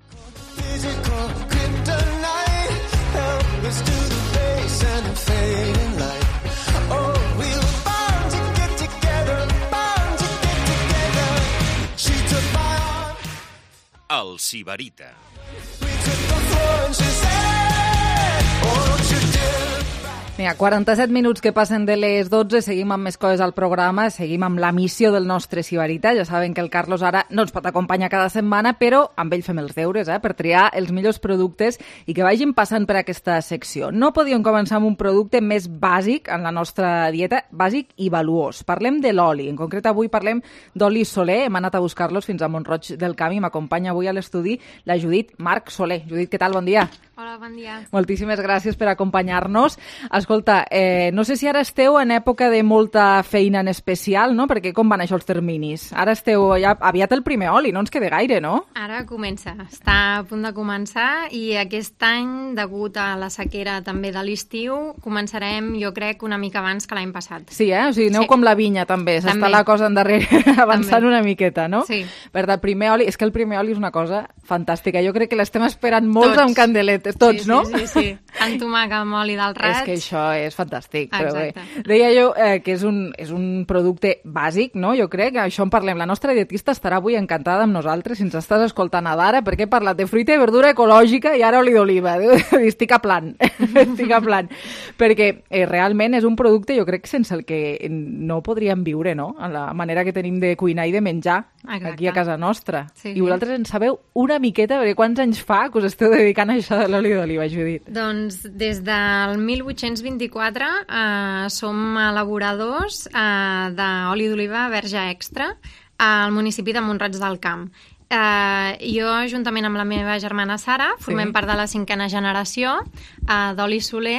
El Sibarita. Vinga, quaranta-set minuts que passen de les dotze, seguim amb més coses al programa, seguim amb la missió del nostre Sibarita. Ja saben que el Carlos ara no ens pot acompanyar cada setmana, però amb ell fem els deures, eh, per triar els millors productes i que vagin passant per aquesta secció. No podíem començar amb un producte més bàsic en la nostra dieta, bàsic i valuós. Parlem de l'oli, en concret avui parlem d'oli Soler. Hem anat a buscar-los fins a Mont-roig del Camp i m'acompanya avui a l'estudi la Judit Marc Soler. Judit, què tal? Bon dia. Hola, bon dia. Moltíssimes gràcies per acompanyar-nos. Escolta, eh, no sé si ara esteu en època de molta feina en especial, no? Perquè com van això els terminis? Ara esteu ja aviat el primer oli, no ens queda gaire, no? Ara comença, està a punt de començar i aquest any, degut a la sequera també de l'estiu, començarem, jo crec, una mica abans que l'any passat. Sí, eh? O sigui, aneu sí. com la vinya, també. S'està també. la cosa endarrere avançant també. Una miqueta, no? Sí. Per tant, primer oli, és que el primer oli és una cosa fantàstica. Jo crec que l'estem esperant molts tots. amb candeletes, tots, sí, no? Sí, sí, sí. En tomaca amb oli del raig. És que això és fantàstic. Però bé. Exacte. Deia jo eh, que és un, és un producte bàsic, no? Jo crec que això en parlem. La nostra dietista estarà avui encantada amb nosaltres si ens estàs escoltant a d'ara, perquè he parlat de fruita i verdura ecològica i ara oli d'oliva. Estic a plan. Estic a plan. Perquè eh, realment és un producte, jo crec, sense el que no podríem viure, no? En la manera que tenim de cuinar i de menjar. Exacte. Aquí a casa nostra. Sí, I vosaltres en sabeu una miqueta, perquè quants anys fa que us esteu dedicant a això de l'oli d'oliva, Judit? Doncs des del mil vuit-cents vint-i-quatre eh, som elaboradors eh, d'oli d'oliva verge extra al municipi de Mont-roig del Camp. Eh, jo, juntament amb la meva germana Sara, formem sí. part de la cinquena generació eh, d'oli Soler.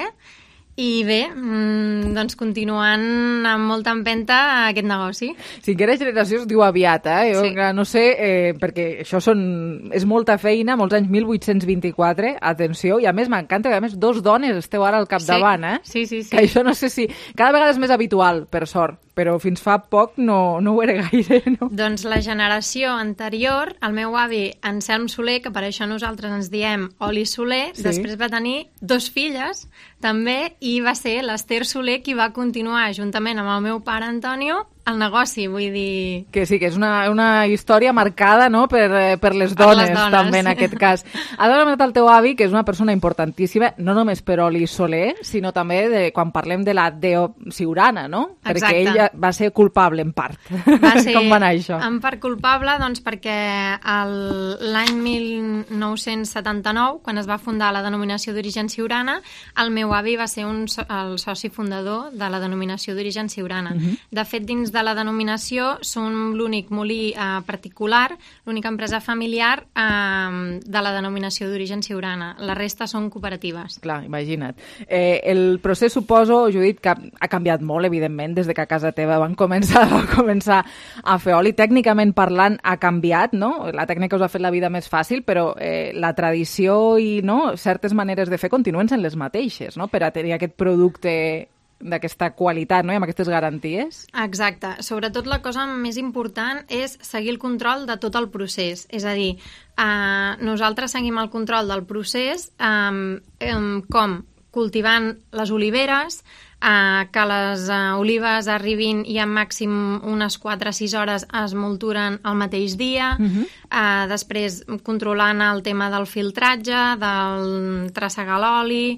I bé, doncs continuant amb molta empenta aquest negoci. Cinquena generació es diu aviat, eh? Jo sí. no sé, eh, perquè això són, és molta feina, molts anys, mil vuit-cents vint-i-quatre, atenció, i a més m'encanta que a més dos dones esteu ara al capdavant, eh? Sí, sí, sí. Que això no sé si... Cada vegada és més habitual, per sort, però fins fa poc no, no ho era gaire, no? Doncs la generació anterior, el meu avi Anselm Soler, que per això nosaltres ens diem Oli Soler, sí. Després va tenir dos filles també, i va ser l'Ester Soler qui va continuar juntament amb el meu pare Antonio el negoci, vull dir... Que sí, que és una, una història marcada, no?, per, per, les, per dones, les dones, també, en aquest cas. Ha demanat el teu avi, que és una persona importantíssima, no només per Oli Soler, sinó també de, quan parlem de la Deo Siurana, no? Exacte. Perquè ella va ser culpable, en part. Va ser, com va anar això? En part culpable, doncs, perquè el, l'any mil nou-cents setanta-nou, quan es va fundar la denominació d'origen Siurana, el meu avi va ser un, el soci fundador de la denominació d'origen Siurana. Uh-huh. De fet, dins de la denominació som l'únic molí eh, particular, l'única empresa familiar eh, de la denominació d'origen Siurana. La resta són cooperatives. Clar, imagina't. Eh, el procés, suposo, Judit, que ha canviat molt, evidentment, des de que a casa teva van començar, van començar a fer oli. Tècnicament parlant, ha canviat, no? La tècnica us ha fet la vida més fàcil, però eh, la tradició i no, certes maneres de fer continuen sent les mateixes, no?, per a tenir aquest producte d'aquesta qualitat, no?, i amb aquestes garanties. Exacte. Sobretot la cosa més important és seguir el control de tot el procés. És a dir, eh, nosaltres seguim el control del procés eh, eh, com cultivant les oliveres, eh, que les eh, olives arribin i en màxim unes quatre a sis hores es molturen el mateix dia, uh-huh. eh, després controlant el tema del filtratge, del trassegar l'oli,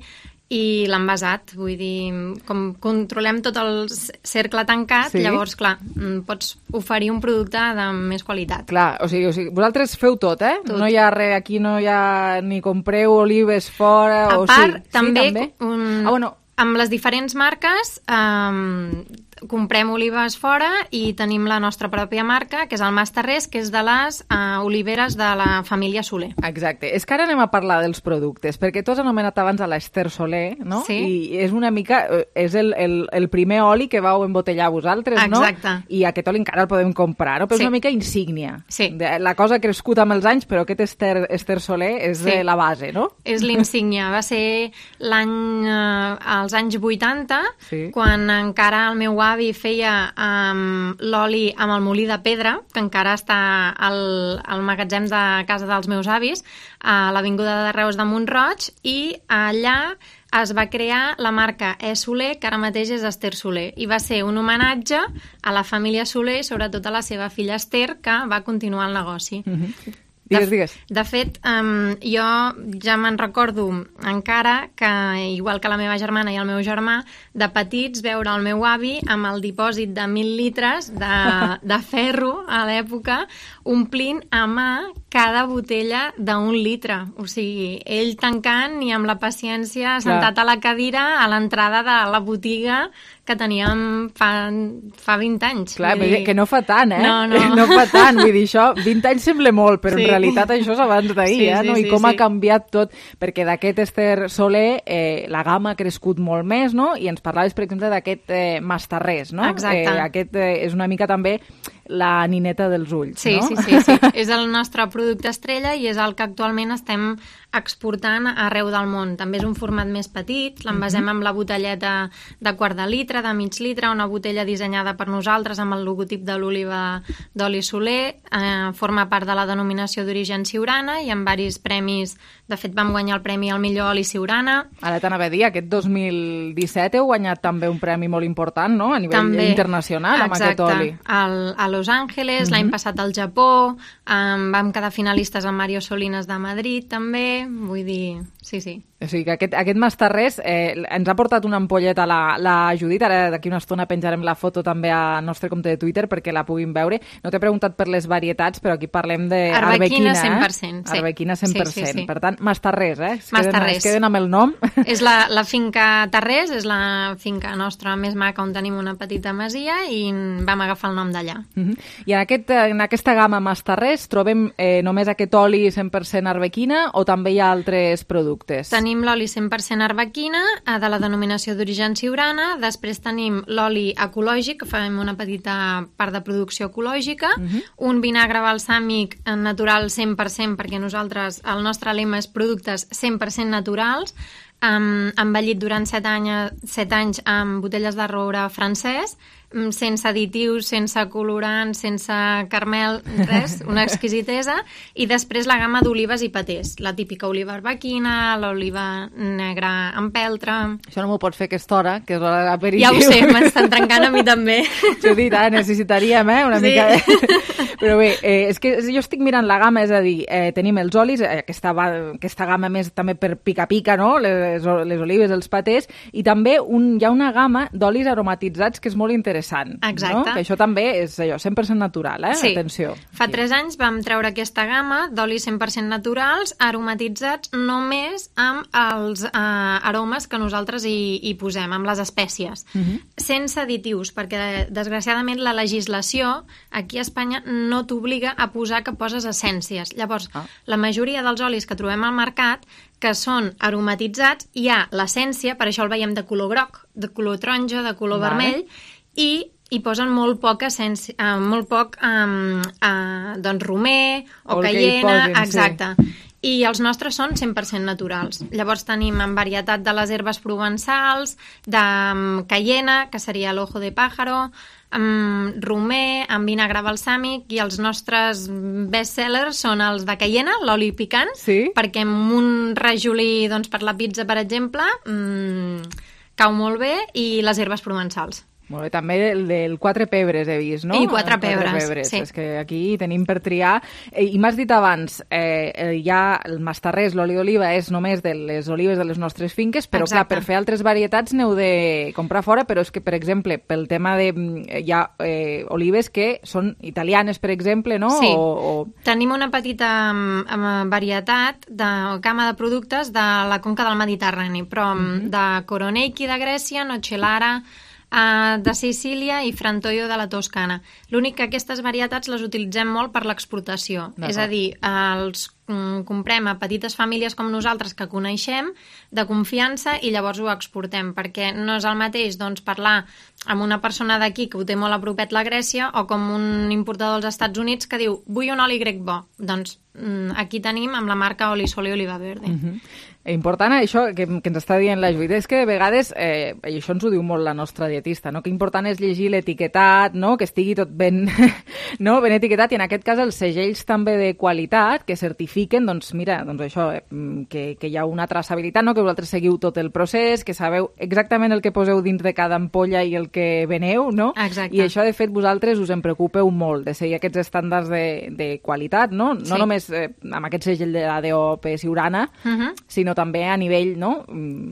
i l'envasat, vull dir, com controlem tot el cercle tancat, sí. Llavors, clar, pots oferir un producte de més qualitat. Clar, o sigui, o sigui vosaltres feu tot, eh? Tot. No hi ha res, aquí no hi ha ni compreu olives fora... A o part, sí, també, sí, també? Um, ah, bueno. amb les diferents marques um, comprem olives fora i tenim la nostra pròpia marca, que és el Mas Tarrés, que és de les uh, oliveres de la família Soler. Exacte. És que ara anem a parlar dels productes, perquè tu has anomenat abans a l'Ester Soler, no? Sí. I és una mica... És el, el, el primer oli que vau embotellar vosaltres, no? Exacte. I aquest oli encara el podem comprar, no? Però sí. És una mica insígnia. Sí. La cosa ha crescut amb els anys, però aquest Ester, Ester Soler és sí. la base, no? És l'insígnia. Va ser l'any... Uh, als anys vuitanta, sí. quan encara el meu avi feia um, l'oli amb el molí de pedra, que encara està al, al magatzem de casa dels meus avis, a l'Avinguda de Reus de Mont-roig, i allà es va crear la marca E. Soler, que ara mateix és Ester Soler, i va ser un homenatge a la família Soler, sobretot a la seva filla Ester, que va continuar el negoci. Mm-hmm. Digues, digues. De, de fet, um, jo ja me'n recordo encara que, igual que la meva germana i el meu germà, de petits veure el meu avi amb el dipòsit de mil litres de, de ferro a l'època, omplint a mà cada botella d'un litre. O sigui, ell tancant i amb la paciència sentat Clar. A la cadira a l'entrada de la botiga que teníem fa, fa vint anys. Clar, dir... que no fa tant, eh? No, no. No fa tant, vull dir, això, vint anys sembla molt, però sí. En realitat això és abans d'ahir, sí, eh? No? Sí, I com sí. ha canviat tot, perquè d'aquest Ester Soler eh, la gamma ha crescut molt més, no? I ens parlaves, per exemple, d'aquest eh, Mas Tarrés, no? Exacte. Eh, aquest eh, és una mica també la nineta dels ulls, sí, no? Sí, sí, sí. És el nostre producte estrella i és el que actualment estem exportant arreu del món. També és un format més petit, l'envasem mm-hmm. amb la botelleta de quart de litre, de mig litre, una botella dissenyada per nosaltres amb el logotip de l'oliva d'Oli Soler, eh, forma part de la denominació d'origen Siurana i amb varis premis. De fet, vam guanyar el premi al millor oli Siurana. Ara t'anava a dir, aquest dos mil disset heu guanyat també un premi molt important, no?, a nivell també, internacional, amb aquest oli. Exacte, a Los Angeles, mm-hmm. l'any passat al Japó, um, vam quedar finalistes amb Mario Solinas de Madrid, també, vull dir, sí, sí. O sigui que aquest, aquest Mas Tarrés eh, ens ha portat una ampolleta la, la Judit, ara d'aquí una estona penjarem la foto també al nostre compte de Twitter perquè la puguin veure. No t'he preguntat per les varietats, però aquí parlem d'arbequina. Arbequina cent per cent, eh? Sí. Arbequina cent per cent. Sí, sí, sí. Per tant, Mas Tarrés, eh? Es Mas queden, Tarrés. Es queden amb el nom. És la, la finca Tarrés, és la finca nostra més maca on tenim una petita masia i vam agafar el nom d'allà. Uh-huh. I en, aquest, en aquesta gamma Mas Tarrés trobem eh, només aquest oli cent per cent arbequina o també hi ha altres productes? Tenim l'oli cent per cent arbequina, de la denominació d'origen Siurana, després tenim l'oli ecològic, que fem una petita part de producció ecològica, uh-huh. un vinagre balsàmic natural cent per cent, perquè nosaltres, el nostre lema és productes cent per cent naturals, um, envellit durant set anys, set anys amb botelles de roure francès, sense additius, sense colorants, sense carmel, res, una exquisitesa, i després la gamma d'olives i patés, la típica oliva arbequina, l'oliva negra amb peltre... Això no m'ho pots fer aquesta hora, que és l'hora de l'aperitiu. Ja ho sé, m'estan trencant a mi també. Judit, eh, necessitaríem, eh, una sí. mica de... Però bé, eh, és que jo estic mirant la gamma, és a dir, eh, tenim els olis, eh, aquesta, aquesta gamma més també per pica-pica, no?, les, les olives, els patés, i també un, hi ha una gamma d'olis aromatitzats que és molt interessant. Exacte. No? Que això també és allò, cent per cent natural, eh? Sí. Atenció. Fa tres anys vam treure aquesta gamma d'olis cent per cent naturals, aromatitzats només amb els eh, aromes que nosaltres hi, hi posem, amb les espècies, Uh-huh. sense additius, perquè desgraciadament la legislació aquí a Espanya no t'obliga a posar que poses essències. Llavors, ah. la majoria dels olis que trobem al mercat que són aromatitzats, hi ha l'essència, per això el veiem de color groc, de color taronja, de color vale. vermell, i hi posen molt poc essència, uh, molt poc um, uh, doncs romer o, o caiena, posin, exacte. Sí. I els nostres són cent per cent naturals. Llavors tenim en varietat de les herbes provençals, de um, caiena, que seria l'ojo de pájaro, um, romer, amb vinagre balsàmic, i els nostres best-sellers són els de caiena, l'oli picant, sí? perquè amb un rajolí, doncs, per la pizza, per exemple, um, cau molt bé, i les herbes provençals. Molt bé, també el del quatre pebres he vist, no? I quatre pebres, quatre pebres. sí. És que aquí tenim per triar. Eh, I m'has dit abans, eh, ja el mastarrés, l'oli d'oliva, és només de les olives de les nostres finques, però Exacte. clar, per fer altres varietats n'heu de comprar fora, però és que, per exemple, pel tema de... Hi ha eh, olives que són italianes, per exemple, no? Sí. O, o... Tenim una petita um, varietat de gamma de productes de la conca del Mediterrani, però uh-huh. de Koroneiki de Grècia, Nocellara, Uh, de Sicília i Frantoio de la Toscana. L'únic que aquestes varietats les utilitzem molt per l'exportació. És a dir, uh, els um, comprem a petites famílies com nosaltres que coneixem, de confiança, i llavors ho exportem, perquè no és el mateix doncs, parlar amb una persona d'aquí que ho té molt a propet la Grècia, o com un importador dels Estats Units que diu, vull un oli grec bo. Doncs um, aquí tenim amb la marca Oli Sole Oliva Verde. Uh-huh. Important això que, que ens està dient la Judit, és que de vegades, eh, i això ens ho diu molt la nostra dietista, no? Que important és llegir l'etiquetat, no? Que estigui tot ben, no? ben etiquetat, i en aquest cas els segells també de qualitat que certifiquen, doncs mira, doncs això, eh, que, que hi ha una traçabilitat, no? Que vosaltres seguiu tot el procés, que sabeu exactament el que poseu dins de cada ampolla i el que veneu, no? Exacte. I això, de fet, vosaltres us en preocupeu molt de seguir aquests estàndards de, de qualitat, no? No Sí. només eh, amb aquest segell de la D O P Siurana, Uh-huh. sinó també a nivell, no?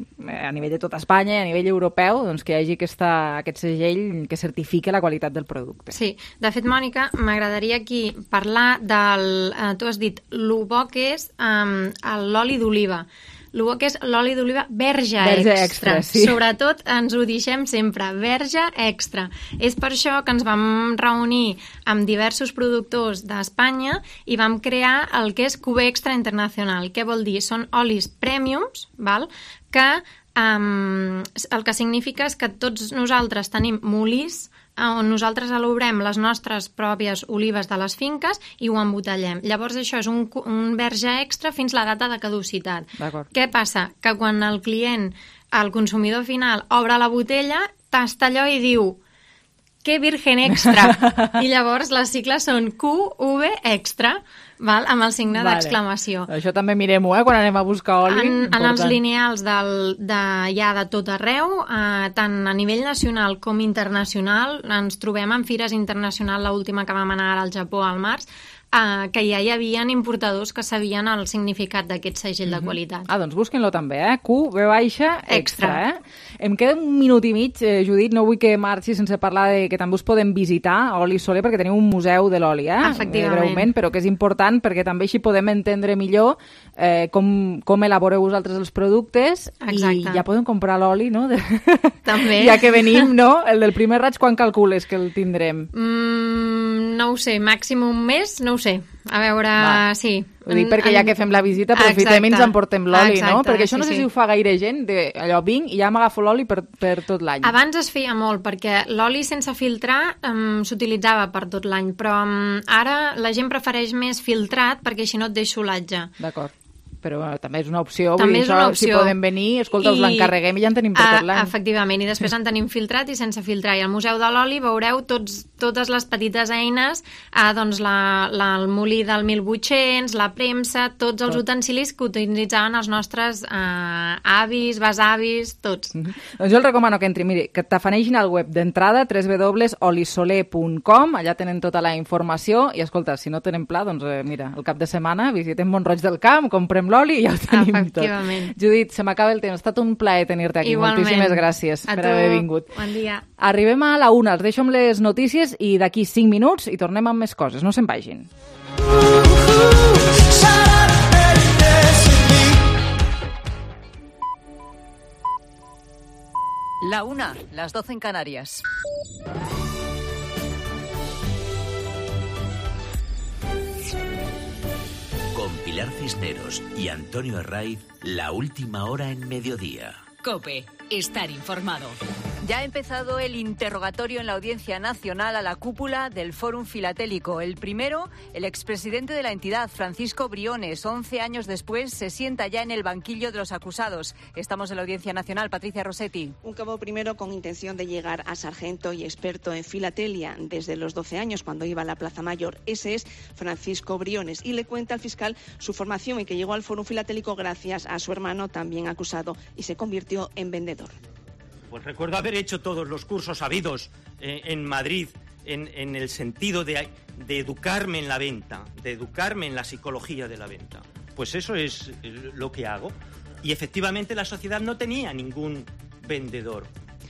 a nivell de tota Espanya i a nivell europeu, doncs que hi hagi aquesta, aquest segell que certifique la qualitat del producte. Sí, de fet, Mònica, m'agradaria aquí parlar del... Eh, tu has dit lo bo que és um, l'oli d'oliva. El bo que és l'oli d'oliva verge, verge extra. extra sí. Sobretot ens ho deixem sempre, verge extra. És per això que ens vam reunir amb diversos productors d'Espanya i vam crear el que és Cube Extra Internacional. Què vol dir? Són olis premiums, val? que um, el que significa és que tots nosaltres tenim molís on nosaltres elaborem les nostres pròpies olives de les finques i ho embotellem. Llavors això és un, un verge extra fins la data de caducitat. Què passa? Que quan el client, el consumidor final, obre la botella, tasta allò i diu que virgen extra. I llavors les sigles són Q V extra, val? Amb el signe vale. d'exclamació. Això també mirem-ho, eh, quan anem a buscar oli. En, en els lineals del, de, ja de tot arreu, eh, tant a nivell nacional com internacional, ens trobem en fires internacionals, l'última que vam anar ara al Japó al març, Uh, que ja hi havia importadors que sabien el significat d'aquest segell de qualitat. Ah, doncs busquin-lo també, eh? Q, V baixa, extra, Extra. eh? Em queda un minut i mig, eh, Judit, no vull que marxi sense parlar de que també us podem visitar Oli Sole, perquè teniu un museu de l'oli, eh? Efectivament. Eh, breument, però que és important perquè també així podem entendre millor eh, com, com elaboreu vosaltres els productes. Exacte. I ja podem comprar l'oli, no? De... També. Ja que venim, no? El del primer raig, quan calcules que el tindrem? Mm, no ho sé, màxim un mes, no ho sé. A veure, Va. sí. Ho dic perquè ja que fem la visita aprofitem i ens emportem l'oli, no? Perquè això no sé sí, si sí. ho fa gaire gent, de, allò vinc i ja m'agafo l'oli per, per tot l'any. Abans es feia molt, perquè l'oli sense filtrar um, s'utilitzava per tot l'any, però um, ara la gent prefereix més filtrat perquè així no et deixa solatge. D'acord. però bueno, també és una opció. També vull dir, és una això, opció. Si poden venir, escolta, us I- l'encarreguem i ja en tenim per Ah, tot l'any. Efectivament, i després en tenim filtrat i sense filtrar. I al Museu de l'Oli veureu tots, totes les petites eines, eh, doncs la, la, el molí del mil vuit-cents, la premsa, tots els Tot. utensilis que utilitzaven els nostres eh, avis, besavis, tots. Mm -hmm. Doncs jo el recomano que entri, miri, que t'afaneixin al web d'entrada, w w w punt olisoler punt com, allà tenen tota la informació i escolta, si no tenen pla, doncs eh, mira, el cap de setmana visitem Mont-roig del Camp, comprem l'oli i ja ho tenim tot. Efectivament. Judit, se m'acaba el temps, ha estat un plaer tenir-te aquí. Igualment. Moltíssimes gràcies A per tu. haver vingut. Bon dia. Arribem a la una, els deixo amb les notícies i d'aquí cinc minuts i tornem amb més coses, no se'n vagin. La una, las doce en Canarias. Con Pilar Cisneros y Antonio Herraiz, la última hora en mediodía. COPE, estar informado. Ya ha empezado el interrogatorio en la Audiencia Nacional a la cúpula del Fórum Filatélico. El primero, el expresidente de la entidad, Francisco Briones. once años después, se sienta ya en el banquillo de los acusados. Estamos en la Audiencia Nacional. Patricia Rossetti. Un cabo primero con intención de llegar a sargento y experto en filatelia desde los doce años, cuando iba a la Plaza Mayor. Ese es Francisco Briones. Y le cuenta al fiscal su formación y que llegó al Fórum Filatélico gracias a su hermano, también acusado, y se convirtió en vendedor. Pues recuerdo haber hecho todos los cursos habidos eh, en Madrid en, en el sentido de, de educarme en la venta, de educarme en la psicología de la venta. Pues eso es lo que hago. Y efectivamente la sociedad no tenía ningún vendedor.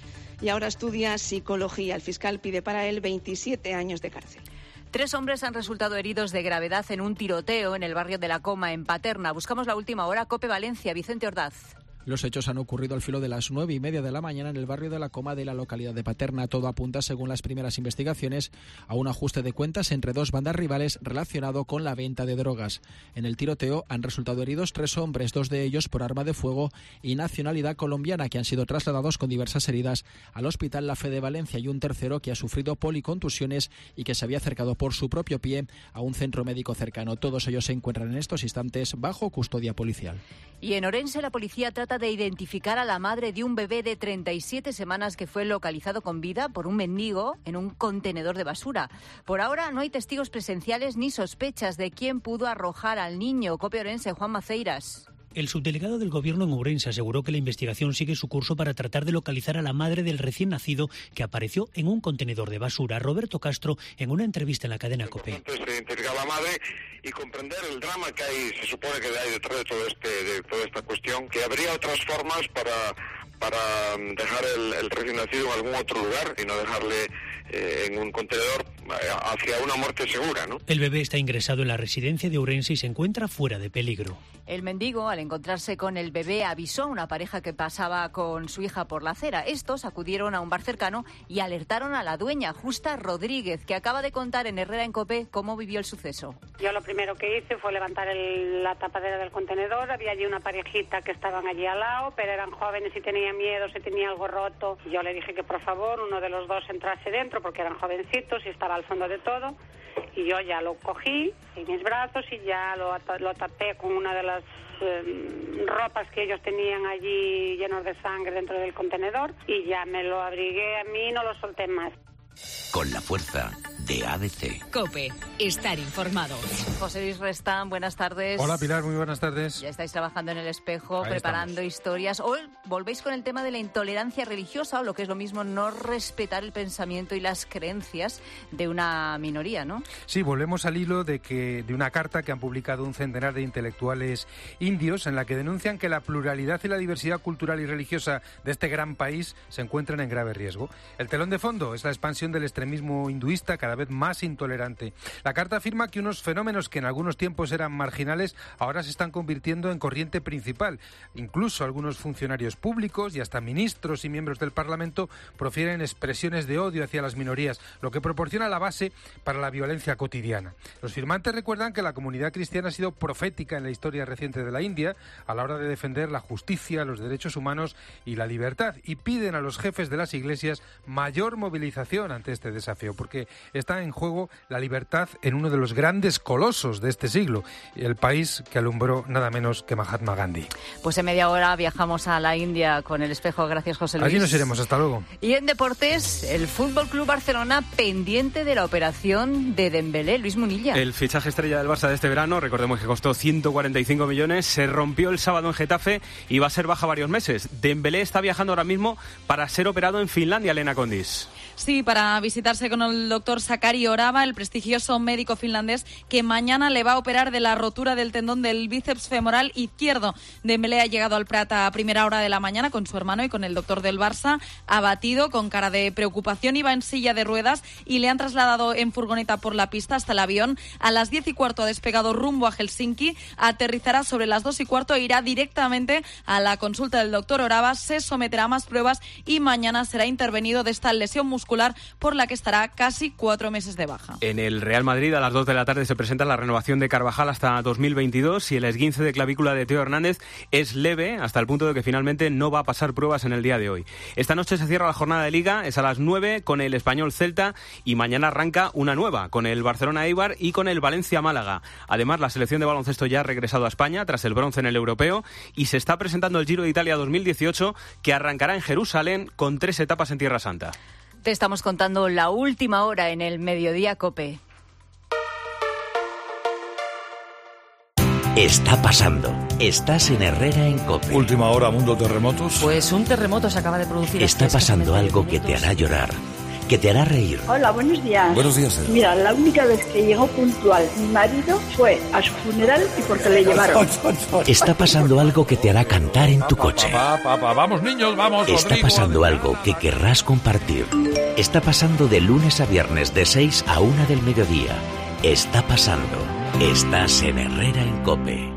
Y ahora estudia psicología. El fiscal pide para él veintisiete años de cárcel. Tres hombres han resultado heridos de gravedad en un tiroteo en el barrio de La Coma, en Paterna. Buscamos la última hora. COPE Valencia, Vicente Ordaz. Los hechos han ocurrido al filo de las nueve y media de la mañana en el barrio de La Coma de la localidad de Paterna. Todo apunta, según las primeras investigaciones, a un ajuste de cuentas entre dos bandas rivales relacionado con la venta de drogas. En el tiroteo han resultado heridos tres hombres, dos de ellos por arma de fuego y nacionalidad colombiana, que han sido trasladados con diversas heridas al Hospital La Fe de Valencia, y un tercero que ha sufrido policontusiones y que se había acercado por su propio pie a un centro médico cercano. Todos ellos se encuentran en estos instantes bajo custodia policial. Y en Orense la policía trata de identificar a la madre de un bebé de treinta y siete semanas que fue localizado con vida por un mendigo en un contenedor de basura. Por ahora no hay testigos presenciales ni sospechas de quién pudo arrojar al niño. COPE Orense, Juan Maceiras. El subdelegado del Gobierno en Ourense aseguró que la investigación sigue su curso para tratar de localizar a la madre del recién nacido que apareció en un contenedor de basura. Roberto Castro, en una entrevista en la cadena COPE. Identificar a la madre y comprender el drama que hay, se supone que hay detrás de todo este, de toda esta cuestión, que habría otras formas para para dejar el, el recién nacido en algún otro lugar y no dejarle eh, en un contenedor hacia una muerte segura, ¿no? El bebé está ingresado en la residencia de Ourense y se encuentra fuera de peligro. El mendigo, al encontrarse con el bebé, avisó a una pareja que pasaba con su hija por la acera. Estos acudieron a un bar cercano y alertaron a la dueña, Justa Rodríguez, que acaba de contar en Herrera en COPE cómo vivió el suceso. Yo lo primero que hice fue levantar el, la tapadera del contenedor. Había allí una parejita que estaban allí al lado, pero eran jóvenes y tenían miedo, si tenía algo roto. Yo le dije que por favor uno de los dos entrase dentro porque eran jovencitos y estaba al fondo de todo. Y yo ya lo cogí en mis brazos y ya lo, lo tapé con una de las eh, ropas que ellos tenían allí llenos de sangre dentro del contenedor y ya me lo abrigué a mí y no lo solté más. Con la fuerza de A B C. COPE, estar informado. José Luis Restán, buenas tardes. Hola Pilar, muy buenas tardes. Ya estáis trabajando en el espejo, Ahí preparando estamos. historias. Hoy volvéis con el tema de la intolerancia religiosa, o lo que es lo mismo, no respetar el pensamiento y las creencias de una minoría, ¿no? Sí, volvemos al hilo de que de una carta que han publicado un centenar de intelectuales indios en la que denuncian que la pluralidad y la diversidad cultural y religiosa de este gran país se encuentran en grave riesgo. El telón de fondo es la expansión del extremismo hinduista, cada vez más intolerante. La carta afirma que unos fenómenos que en algunos tiempos eran marginales ahora se están convirtiendo en corriente principal. Incluso algunos funcionarios públicos y hasta ministros y miembros del Parlamento profieren expresiones de odio hacia las minorías, lo que proporciona la base para la violencia cotidiana. Los firmantes recuerdan que la comunidad cristiana ha sido profética en la historia reciente de la India a la hora de defender la justicia, los derechos humanos y la libertad, y piden a los jefes de las iglesias mayor movilización ante este desafío, porque este está en juego la libertad en uno de los grandes colosos de este siglo, el país que alumbró nada menos que Mahatma Gandhi. Pues en media hora viajamos a la India con el espejo. Gracias, José Luis. Allí nos iremos. Hasta luego. Y en deportes, el F C Barcelona pendiente de la operación de Dembélé. Luis Munilla. El fichaje estrella del Barça de este verano, recordemos que costó ciento cuarenta y cinco millones, se rompió el sábado en Getafe y va a ser baja varios meses. Dembélé está viajando ahora mismo para ser operado en Finlandia, Elena Condis. Sí, para visitarse con el doctor Sakari Orava, el prestigioso médico finlandés, que mañana le va a operar de la rotura del tendón del bíceps femoral izquierdo. Dembélé ha llegado al Prat a primera hora de la mañana con su hermano y con el doctor del Barça, abatido, con cara de preocupación, iba en silla de ruedas y le han trasladado en furgoneta por la pista hasta el avión. A las diez y cuarto ha despegado rumbo a Helsinki, aterrizará sobre las dos y cuarto e irá directamente a la consulta del doctor Orava, se someterá a más pruebas y mañana será intervenido de esta lesión muscular por la que estará casi cuatro meses de baja. En el Real Madrid a las dos de la tarde se presenta la renovación de Carvajal hasta dos mil veintidós y el esguince de clavícula de Teo Hernández es leve hasta el punto de que finalmente no va a pasar pruebas en el día de hoy. Esta noche se cierra la jornada de Liga, es a las nueve con el Español Celta y mañana arranca una nueva con el Barcelona Eibar y con el Valencia Málaga. Además, la selección de baloncesto ya ha regresado a España tras el bronce en el Europeo y se está presentando el Giro de Italia dos mil dieciocho que arrancará en Jerusalén con tres etapas en Tierra Santa. Te estamos contando la última hora en el Mediodía COPE. Está pasando. Estás en Herrera en COPE. Última hora, mundo terremotos. Pues un terremoto se acaba de producir. Está pasando algo que te hará llorar, que te hará reír. Hola, buenos días. Buenos días. Eh. Mira, la única vez que llegó puntual mi marido fue a su funeral y porque le llevaron. Está pasando algo que te hará cantar en tu coche. Pa, pa, pa, vamos, niños, vamos. Está Rodrigo, pasando algo que querrás compartir. Está pasando de lunes a viernes de seis a una del mediodía. Está pasando. Estás en Herrera en COPE.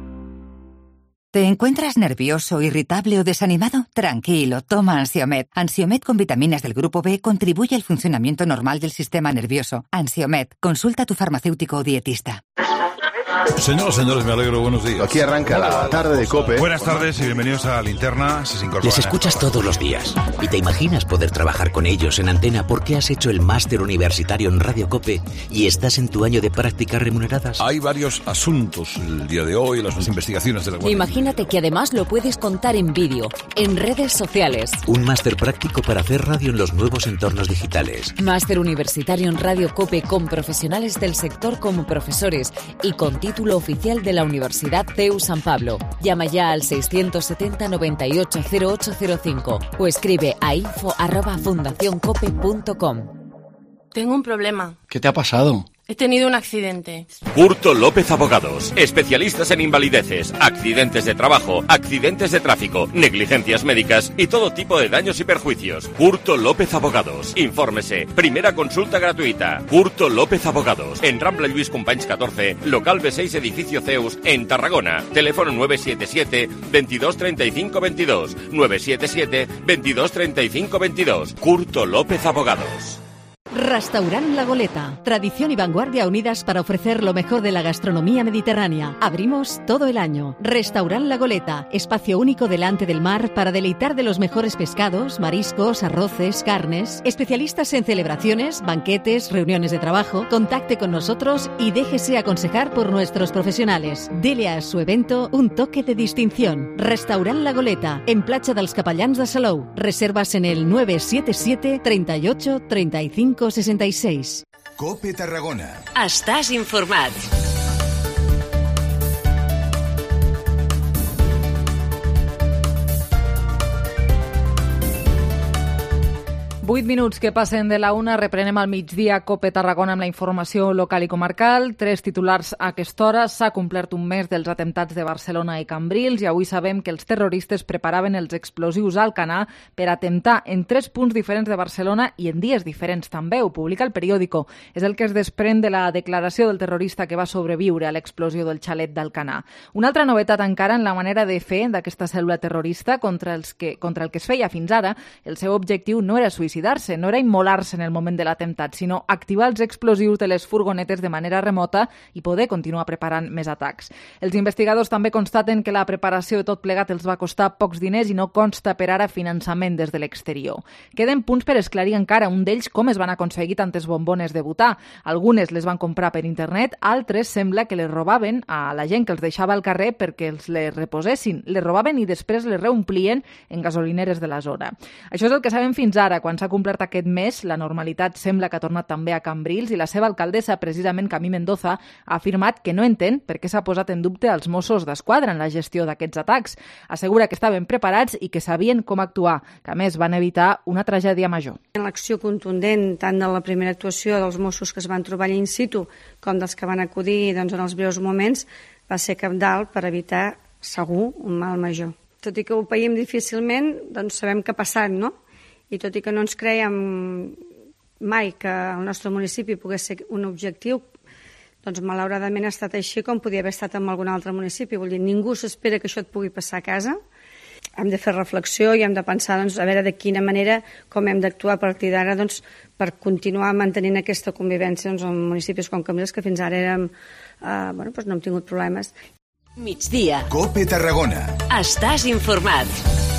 ¿Te encuentras nervioso, irritable o desanimado? Tranquilo, toma Ansiomed. Ansiomed con vitaminas del grupo B contribuye al funcionamiento normal del sistema nervioso. Ansiomed, consulta a tu farmacéutico o dietista. Señoras, señores, me alegro, buenos días. Aquí arranca la tarde de COPE. Buenas tardes y bienvenidos a Linterna. Si se incorporan. Les escuchas todos los días y te imaginas poder trabajar con ellos en antena porque has hecho el máster universitario en Radio COPE y estás en tu año de prácticas remuneradas. Hay varios asuntos el día de hoy, las investigaciones de la Guardia. Imagínate que además lo puedes contar en vídeo, en redes sociales. Un máster práctico para hacer radio en los nuevos entornos digitales. Máster universitario en Radio COPE con profesionales del sector como profesores y con título oficial de la Universidad C E U San Pablo. Llama ya al seiscientos setenta noventa y ocho cero ocho cero cinco o escribe a info arroba fundación cope punto com. Tengo un problema. ¿Qué te ha pasado? He tenido un accidente. Curto López Abogados. Especialistas en invalideces, accidentes de trabajo, accidentes de tráfico, negligencias médicas y todo tipo de daños y perjuicios. Curto López Abogados. Infórmese. Primera consulta gratuita. Curto López Abogados. En Rambla Lluís Companys catorce, local B seis, edificio Zeus, en Tarragona. Teléfono nueve siete siete, veintidós treinta y cinco veintidós. nueve siete siete, veintidós treinta y cinco veintidós. Curto López Abogados. Restaurant La Goleta. Tradición y vanguardia unidas para ofrecer lo mejor de la gastronomía mediterránea. Abrimos todo el año. Restaurant La Goleta. Espacio único delante del mar para deleitar de los mejores pescados, mariscos, arroces, carnes. Especialistas en celebraciones, banquetes, reuniones de trabajo. Contacte con nosotros y déjese aconsejar por nuestros profesionales. Dele a su evento un toque de distinción. Restaurant La Goleta. En Platja dels Capellans de Salou. Reservas en el nueve siete siete, treinta y ocho, treinta y cinco sesenta y seis. COPE Tarragona. Estàs informat. Vuit minuts que passen de la una, reprenem al migdia COPE Tarragona amb la informació local i comarcal. Tres titulars a aquesta hora. S'ha complert un mes dels atemptats de Barcelona i Cambrils i avui sabem que els terroristes preparaven els explosius al Alcanar per atemptar en tres punts diferents de Barcelona i en dies diferents també. Ho publica el periòdico. És el que es desprèn de la declaració del terrorista que va sobreviure a l'explosió del xalet d'Alcanar. Una altra novetat encara en la manera de fer d'aquesta cèl·lula terrorista contra, els que, contra el que es feia fins ara. El seu objectiu no era suïcidar suïcidar-se. No era immolar-se en el moment de l'atemptat, sinó activar els explosius de les furgonetes de manera remota i poder continuar preparant més atacs. Els investigadors també constaten que la preparació de tot plegat els va costar pocs diners i no consta per ara finançament des de l'exterior. Queden punts per esclarir encara, un d'ells com es van aconseguir tantes bombones de butà. Algunes les van comprar per internet, altres sembla que les robaven a la gent que els deixava al carrer perquè els les reposessin. Les robaven i després les reomplien en gasolineres de la zona. Això és el que sabem fins ara. Quan s'ha complert aquest mes, la normalitat sembla que ha tornat també a Cambrils i la seva alcaldessa, precisament Camí Mendoza, ha afirmat que no entén per què s'ha posat en dubte als Mossos d'Esquadra en la gestió d'aquests atacs. Assegura que estaven preparats i que sabien com actuar, que a més van evitar una tragèdia major. En l'acció contundent, tant de la primera actuació dels Mossos que es van trobar allà in situ com dels que van acudir doncs, en els breus moments, va ser cabdal per evitar segur un mal major. Tot i que ho veiem difícilment, doncs sabem què ha passat, no? I tot i que no ens creiem mai que el nostre municipi pogués ser un objectiu, doncs malauradament ha estat així com podia haver estat en algun altre municipi. Vull dir, ningú s'espera que això et pugui passar a casa. Hem de fer reflexió i hem de pensar doncs, a veure de quina manera, com hem d'actuar a partir d'ara doncs, per continuar mantenint aquesta convivència doncs, en municipis com Cambrils, que fins ara érem, eh, bueno, doncs no hem tingut problemes. Migdia. Cope Tarragona. Estàs informat.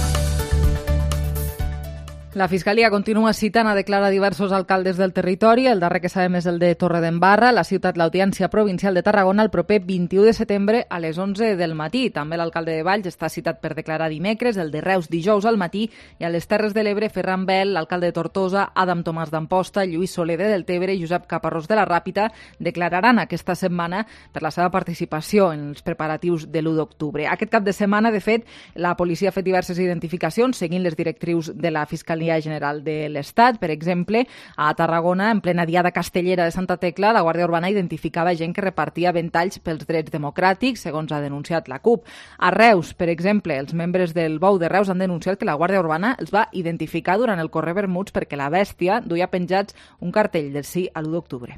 La Fiscalia continua citant a declarar diversos alcaldes del territori. El darrer que sabem és el de Torredembarra. La ciutat l'Audiència Provincial de Tarragona el proper vint-i-u de setembre a les onze del matí. També l'alcalde de Valls està citat per declarar dimecres, el de Reus dijous al matí i a les Terres de l'Ebre Ferran Bel, l'alcalde de Tortosa, Adam Tomàs d'Amposta, Lluís Soler de Deltebre i Josep Caparrós de la Ràpita declararan aquesta setmana per la seva participació en els preparatius de l'u d'octubre. Aquest cap de setmana, de fet, la policia ha fet diverses identificacions seguint les directrius de la Fiscalia General de l'Estat. Per exemple, a Tarragona, en plena diada castellera de Santa Tecla, la Guàrdia Urbana identificava gent que repartia ventalls pels drets democràtics, segons ha denunciat la CUP. A Reus, per exemple, els membres del Bou de Reus han denunciat que la Guàrdia Urbana els va identificar durant el Correr Vermuts perquè la bèstia duia penjats un cartell del sí a l'u d'octubre.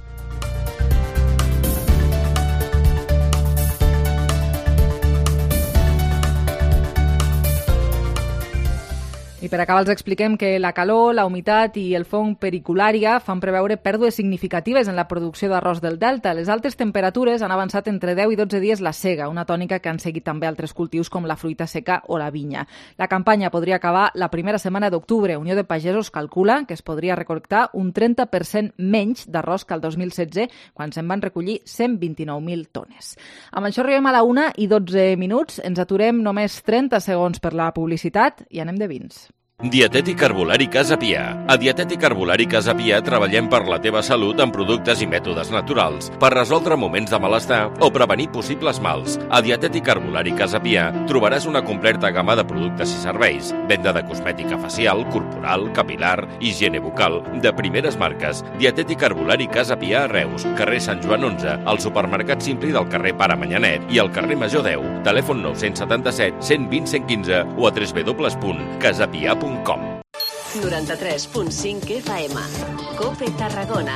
I per acabar els expliquem que la calor, la humitat i el fong periculària fan preveure pèrdues significatives en la producció d'arròs del Delta. Les altes temperatures han avançat entre deu i dotze dies la sega, una tònica que han seguit també altres cultius com la fruita seca o la vinya. La campanya podria acabar la primera setmana d'octubre. Unió de Pagesos calcula que es podria recol·lectar un trenta per cent menys d'arròs que el dos mil setze, quan se'n van recollir cent vint-i-nou mil tones. Amb això arribem a la una i dotze minuts. Ens aturem només trenta segons per la publicitat i anem de vins. Dietètic Herbolari Casa Pià. A Dietètic Herbolari Casa Pià treballem per la teva salut amb productes i mètodes naturals per resoldre moments de malestar o prevenir possibles mals. A Dietètic Herbolari Casa Pià trobaràs una completa gamma de productes i serveis. Venda de cosmètica facial, corporal, capilar, higiene bucal, de primeres marques. Dietètic Herbolari Casa Pià a Reus, carrer Sant Joan onze, al supermercat Simpli del carrer Pare Manyanet i al carrer Major deu. Telèfon nou set set, cent vint, cent quinze o a w w w punt casapia punt com. noranta-tres punt cinc F M. Cope Tarragona.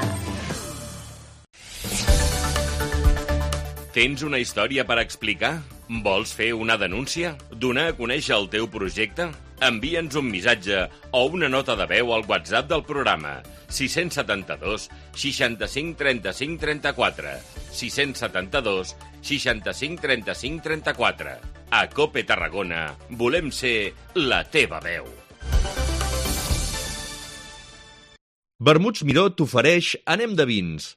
Tens una història per explicar? Vols fer una denúncia? Donar a conèixer el teu projecte? Envia'ns un missatge o una nota de veu al WhatsApp del programa sis set dos, seixanta-cinc, trenta-cinc, trenta-quatre. sis set dos, seixanta-cinc, trenta-cinc, trenta-quatre. A Cope Tarragona volem ser la teva veu. Vermuts Miró t'ofereix Anem de vins.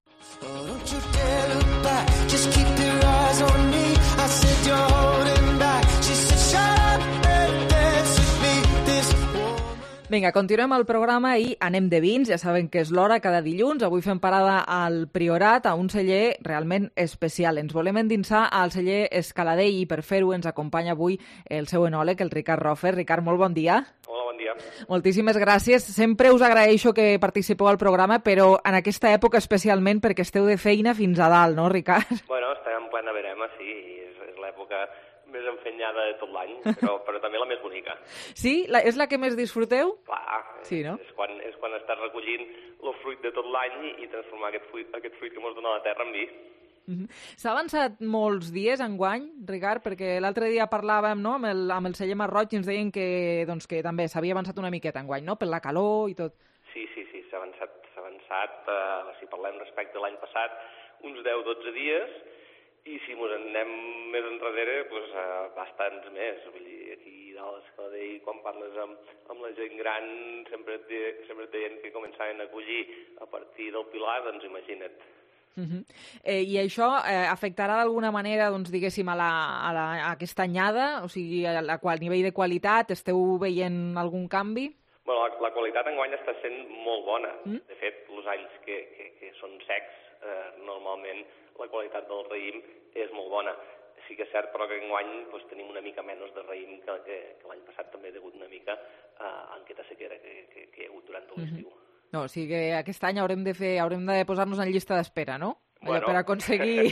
Vinga, continuem el programa i anem de vins. Ja saben que és l'hora cada dilluns. Avui fem parada al Priorat, a un celler realment especial. Ens volem endinsar al celler Escaladell i per fer-ho ens acompanya avui el seu enòleg, el Ricard Rofer. Ricard, molt bon dia. Hola, bon dia. Moltíssimes gràcies. Sempre us agraeixo que participeu al programa, però en aquesta època especialment perquè esteu de feina fins a dalt, no, Ricard? Bueno, estem en plena verema, sí, és, és l'època més enfenyada de tot l'any, però, però també la més bonica. Sí? La, és la que més disfruteu? Clar, sí, no? és, quan, és quan estàs recollint el fruit de tot l'any i, i transformar aquest fruit, aquest fruit que mos dona la terra en vi. Mm-hmm. S'ha avançat molts dies enguany, Ricard, perquè l'altre dia parlàvem, no, amb, el, amb el celler Marroig i ens deien que, doncs, que també s'havia avançat una miqueta enguany, no?, per la calor i tot. Sí, sí, sí, s'ha avançat, s'ha avançat eh, si parlem respecte a l'any passat, uns deu o dotze dies, i si ens anem més enrere, doncs, uh, bastants més. Vull dir, aquí dalt d'Escaladell, quan parles amb, amb la gent gran, sempre et, sempre et deien que començaven a collir a partir del Pilar, doncs imagina't. Uh-huh. eh, I això eh, afectarà d'alguna manera, doncs, diguéssim, a, la, a, la, a aquesta anyada? O sigui, a, la, a nivell de qualitat, esteu veient algun canvi? Bueno, la, la qualitat enguany està sent molt bona. Mm? De fet, els anys que, que, que són secs, eh, normalment la qualitat del raïm és molt bona. Sí que és cert, però, que enguany doncs, tenim una mica menys de raïm que, que, que l'any passat també ha hagut una mica eh, en aquesta sequera que, que, que hi ha hagut durant tot l'estiu. Mm-hmm. No, o sigui que aquest any haurem de fer, haurem de posar-nos en llista d'espera, no? Bueno. Per aconseguir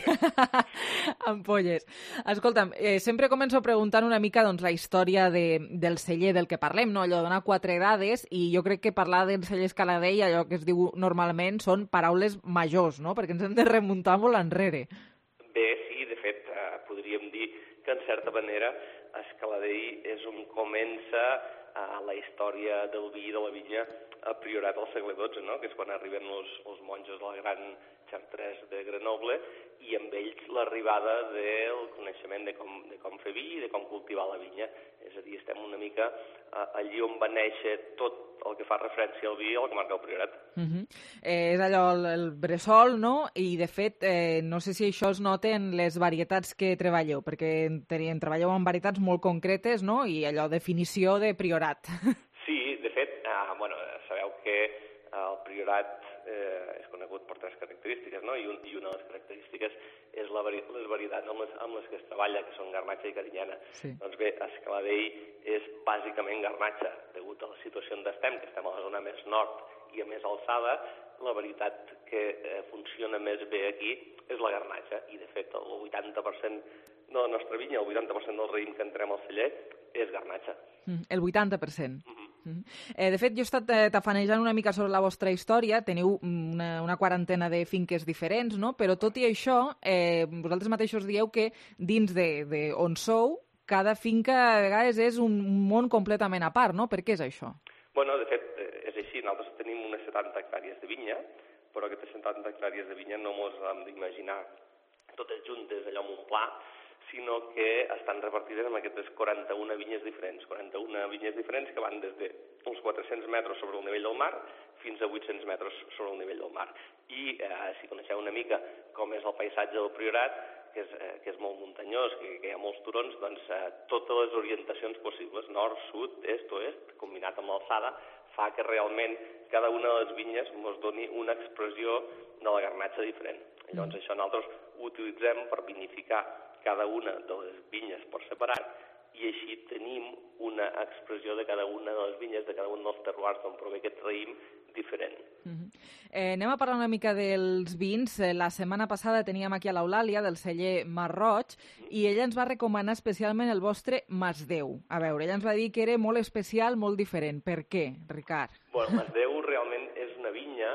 ampolles. Escolta'm, eh, sempre començo preguntant una mica doncs, la història de, del celler del que parlem, no? Allò de donar quatre dades, i jo crec que parlar del celler Escaladell, allò que es diu normalment, són paraules majors, no? Perquè ens hem de remuntar molt enrere. Bé, sí, de fet, eh, podríem dir que, en certa manera, Escaladell és on comença eh, la història del vi i de la vinya a Priorat al segle dotze, no? Que és quan arriben els, els monjos del gran Chartres de Grenoble, i amb ells l'arribada del coneixement de com, de com fer vi i de com cultivar la vinya. És a dir, estem una mica uh, allí on va néixer tot el que fa referència al vi a la comarca del Priorat. Uh-huh. eh, és allò, el, el bressol, no? I, de fet, eh, no sé si això es nota en les varietats que treballeu, perquè en, en treballeu en varietats molt concretes, no? I allò, definició de Priorat. Sí, de fet, uh, bueno, sabeu que uh, el Priorat eh, és conegut per tres característiques, no? I, un, i una de les característiques és la vari les varietats amb les, amb les que es treballa, que són garnatxa i carinyana. Sí. Doncs bé, Escaladell és bàsicament garnatxa, degut a la situació on estem, que estem a la zona més nord i a més alçada. La varietat que eh, funciona més bé aquí és la garnatxa, i de fet el vuitanta per cent de la nostra vinya, el vuitanta per cent del raïm que entrem al celler és garnatxa. Mm, el vuitanta per cent. Mm-hmm. Eh, de fet, jo he estat eh, tafanejant una mica sobre la vostra història, teniu una, una quarantena de finques diferents, no? Però tot i això, eh, vosaltres mateixos dieu que dins de, de on sou, cada finca a vegades és un món completament a part, no? Per què és això? Bueno, de fet, és així. Nosaltres tenim unes setanta hectàrees de vinya, però aquestes setanta hectàrees de vinya no mos hem d'imaginar totes juntes allò en un pla, sinó que estan repartides en aquestes quaranta-una vinyes diferents, quaranta-una vinyes diferents que van des dels quatre-cents metres sobre el nivell del mar fins a vuit-cents metres sobre el nivell del mar. I eh, si coneixeu una mica com és el paisatge del Priorat, que és, eh, que és molt muntanyós, que, que hi ha molts turons, doncs eh, totes les orientacions possibles, nord, sud, est, oest, combinat amb l'alçada, fa que realment cada una de les vinyes ens doni una expressió de la garnatxa diferent. I llavors això nosaltres ho utilitzem per vinificar cada una de les vinyes per separat, i així tenim una expressió de cada una de les vinyes, de cada un dels terroirs d'on prové aquest raïm diferent. Uh-huh. eh, anem a parlar una mica dels vins. La setmana passada teníem aquí a l'Eulàlia, del celler Marroig, uh-huh. i ella ens va recomanar especialment el vostre Masdeu. A veure, ella ens va dir que era molt especial, molt diferent. Per què, Ricard? Bueno, Masdeu realment és una vinya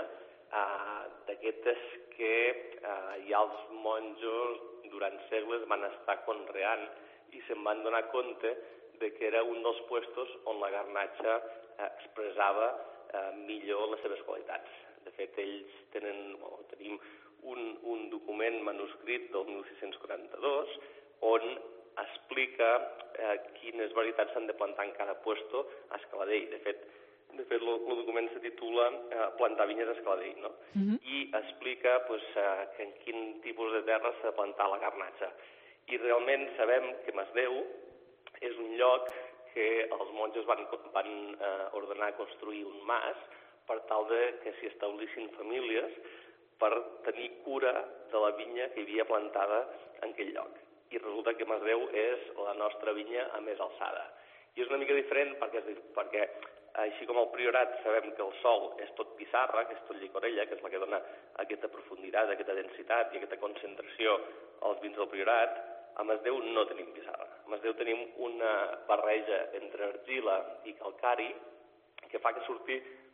uh, d'aquestes que uh, ja els monjos durant segles van estar conreant i se'n van donar compte de que era un dels puestos on la garnatxa eh, expressava eh, millor les seves qualitats. De fet, ells tenen, o tenim un, un document manuscrit del mil sis-cents quaranta-dos on explica eh, quines varietats s'han de plantar en cada puesto a Escaladell. De fet, De fet, el document se titula eh, Plantar vinyes a Escaladell, no? Uh-huh. I explica pues, eh, que en quin tipus de terra s'ha de plantar la garnatxa. I realment sabem que Masdeu és un lloc que els monjos van, van eh, ordenar construir un mas per tal de que s'hi establissin famílies per tenir cura de la vinya que hi havia plantada en aquell lloc. I resulta que Masdeu és la nostra vinya a més alçada. I és una mica diferent perquè, perquè així com al Priorat sabem que el sòl és tot pissarra, que és tot llicorella, que és la que dona aquesta profunditat, aquesta densitat i aquesta concentració als vins del Priorat, a Masdeu no tenim pissarra. A Masdeu tenim una barreja entre argila i calcari que fa que surti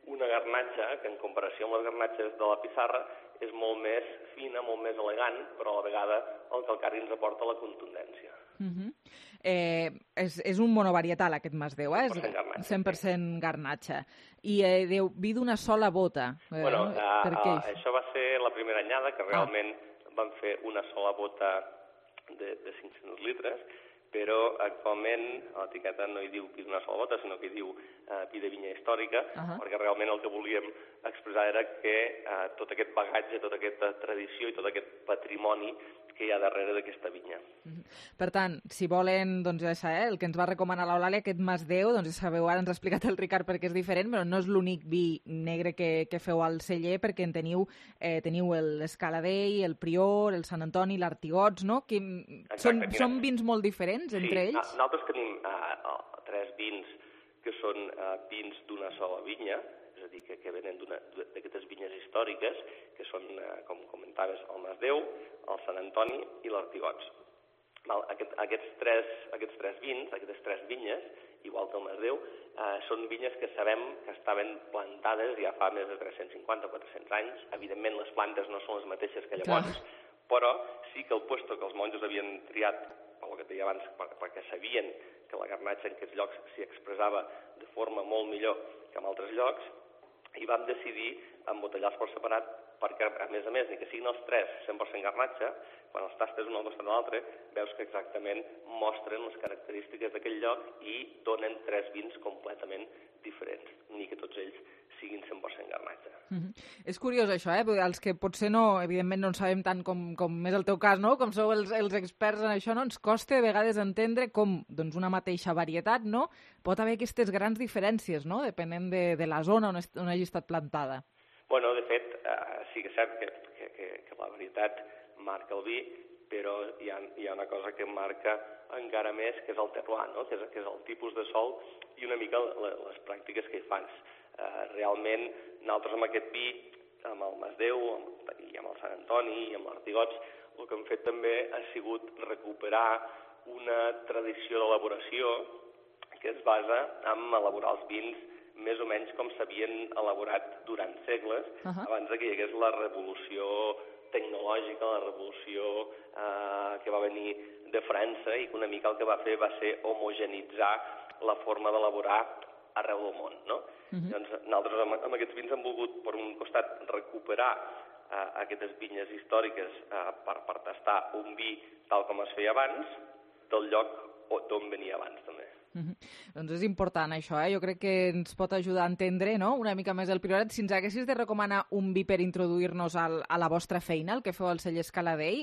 una garnatxa que en comparació amb les garnatxes de la pissarra és molt més fina, molt més elegant, però a la vegada el calcari ens aporta la contundència. Uh-huh. Eh, és, és un monovarietal aquest Masdeu, eh? És cent per cent garnatxa. I eh, diu, vi d'una sola bota. Eh, bueno, no? uh, Per què? uh, això va ser la primera anyada, que realment ah. van fer una sola bota de, de cinc-cents litres, però actualment a l'etiqueta no hi diu vi d'una sola bota, sinó que hi diu uh, vi de vinya històrica, uh-huh. perquè realment el que volíem expressar era que uh, tot aquest bagatge, tota aquesta tradició i tot aquest patrimoni que hi ha darrere d'aquesta vinya. Uh-huh. Per tant, si volen, doncs ja saber, el que ens va recomanar l'Eulàlia, aquest Masdeu, doncs ja sabeu, ara ens ha explicat el Ricard perquè és diferent, però no és l'únic vi negre que, que feu al celler, perquè en teniu, eh, teniu l'Escaladei, el Prior, el Sant Antoni, l'Artigots, no? Que són, són vins molt diferents entre sí, ells? Sí, nosaltres tenim uh, tres vins que són uh, vins d'una sola vinya, és a dir, que, que venen d'aquestes vinyes històriques, que són, uh, com comentaves, el Masdeu, el Sant Antoni i l'Artigots. Aquest, aquests, tres, aquests tres vins, aquestes tres vinyes, igual que el Masdeu, eh, són vinyes que sabem que estaven plantades ja fa més de tres-cents cinquanta o quatre-cents anys. Evidentment, les plantes no són les mateixes que llavors, Clar. però sí que el puesto que els monjos havien triat, pel que et deia abans, perquè sabien que la garnatxa en aquests llocs s'hi expressava de forma molt millor que en altres llocs, i vam decidir embotellar-los per separat perquè, a més a més, ni que siguin els tres cent per cent garnatxa, quan els tastes un al costat de l'altre, veus que exactament mostren les característiques d'aquell lloc i donen tres vins completament diferents, ni que tots ells siguin cent per cent garnatxa. Mm-hmm. És curiós això, eh? Els que potser no, evidentment no en sabem tant com, com és el teu cas, no? Com sou els, els experts en això, no? Ens costa a vegades entendre com doncs, una mateixa varietat, no? Pot haver aquestes grans diferències, no? Depenent de, de la zona on, est, on hagi estat plantada. Bueno, de fet, eh, sí que és cert que, que, que, que la varietat marca el vi, però hi ha, hi ha una cosa que marca encara més, que és el terroir, no? que, és, que és el tipus de sòl i una mica les pràctiques que hi fas. Eh, realment, nosaltres amb aquest vi, amb el Masdeu amb, i amb el Sant Antoni i amb l'Artigots, el que hem fet també ha sigut recuperar una tradició d'elaboració que es basa en elaborar els vins més o menys com s'havien elaborat durant segles, uh-huh. abans que hi hagués la revolució tecnològica, la revolució eh, que va venir de França i que una mica el que va fer va ser homogenitzar la forma d'elaborar arreu del món, no? Uh-huh. Doncs nosaltres amb, amb aquests vins hem volgut, per un costat, recuperar eh, aquestes vinyes històriques eh, per, per tastar un vi tal com es feia abans, del lloc d'on venia abans, també. Mm-hmm. Doncs és important això, eh? Jo crec que ens pot ajudar a entendre, no?, una mica més el Priorat. Si ens haguessis de recomanar un vi per introduir-nos al, a la vostra feina, el que feu al celler Escaladei,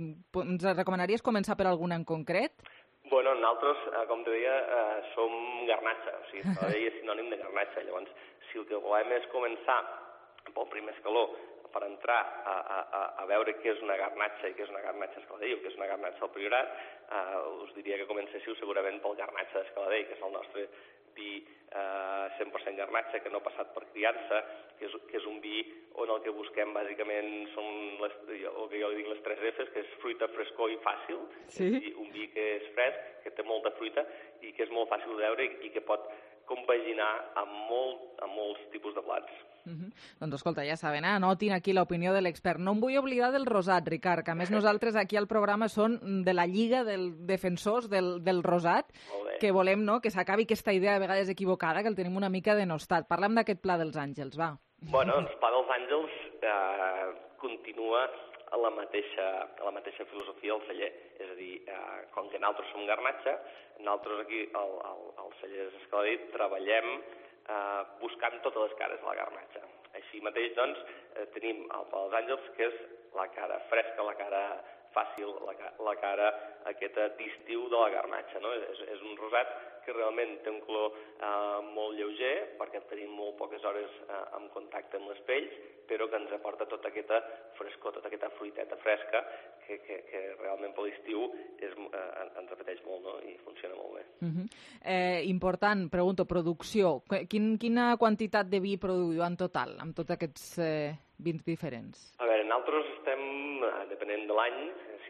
ens recomanaries començar per alguna en concret? Bueno, nosaltres, com te deia, eh, som garnatxa, o sigui, Escaladei és sinònim de garnatxa. Llavors, si el que volem és començar pel primer escaló, per entrar a, a, a veure què és una garnatxa i què és una garnatxa Escaladei o què és una garnatxa al Priorat, eh, us diria que comencéssiu segurament pel garnatxa d'Escaladei, que és el nostre vi eh, cent per cent garnatxa, que no ha passat per criança, que és, que és un vi on el que busquem bàsicament són les, el que jo li dic les tres Fs, que és fruita, frescor i fàcil, sí. És dir, un vi que és fresc, que té molta fruita i que és molt fàcil de veure i que pot compaginar amb, molt, amb molts tipus de plats. Mm-hmm. Doncs escolta, ja saben, eh? Anotin aquí l'opinió de l'expert. No em vull oblidar del rosat, Ricard, que a més nosaltres aquí al programa són de la Lliga dels Defensors del, del Rosat, que volem, no?, que s'acabi aquesta idea a vegades equivocada, que el tenim una mica denostat. Parlem d'aquest Pla dels Àngels, va. Bueno, doncs Pla dels Àngels eh, continua a la mateixa, a la mateixa filosofia del celler. És a dir, eh, com que nosaltres som garnatxa, nosaltres aquí al, al, al celler Escaladei treballem eh, buscant totes les cares de la garnatxa. Així mateix, doncs, eh, tenim el Pla dels Àngels, que és la cara fresca, la cara fàcil, la, la cara aquesta d'estiu de la garnatxa, no? És, és un rosat que realment té un color eh, molt lleuger, perquè tenim molt poques hores eh, en contacte amb les pells, però que ens aporta tota aquesta frescor, tota aquesta fruiteta fresca, que, que, que realment per l'estiu és, eh, ens apeteix molt, no?, i funciona molt bé. Uh-huh. eh, important, pregunto, producció. Quin, quina quantitat de vi produïu en total, amb tots aquests eh, vins diferents? A veure, nosaltres estem, depenent de l'any, si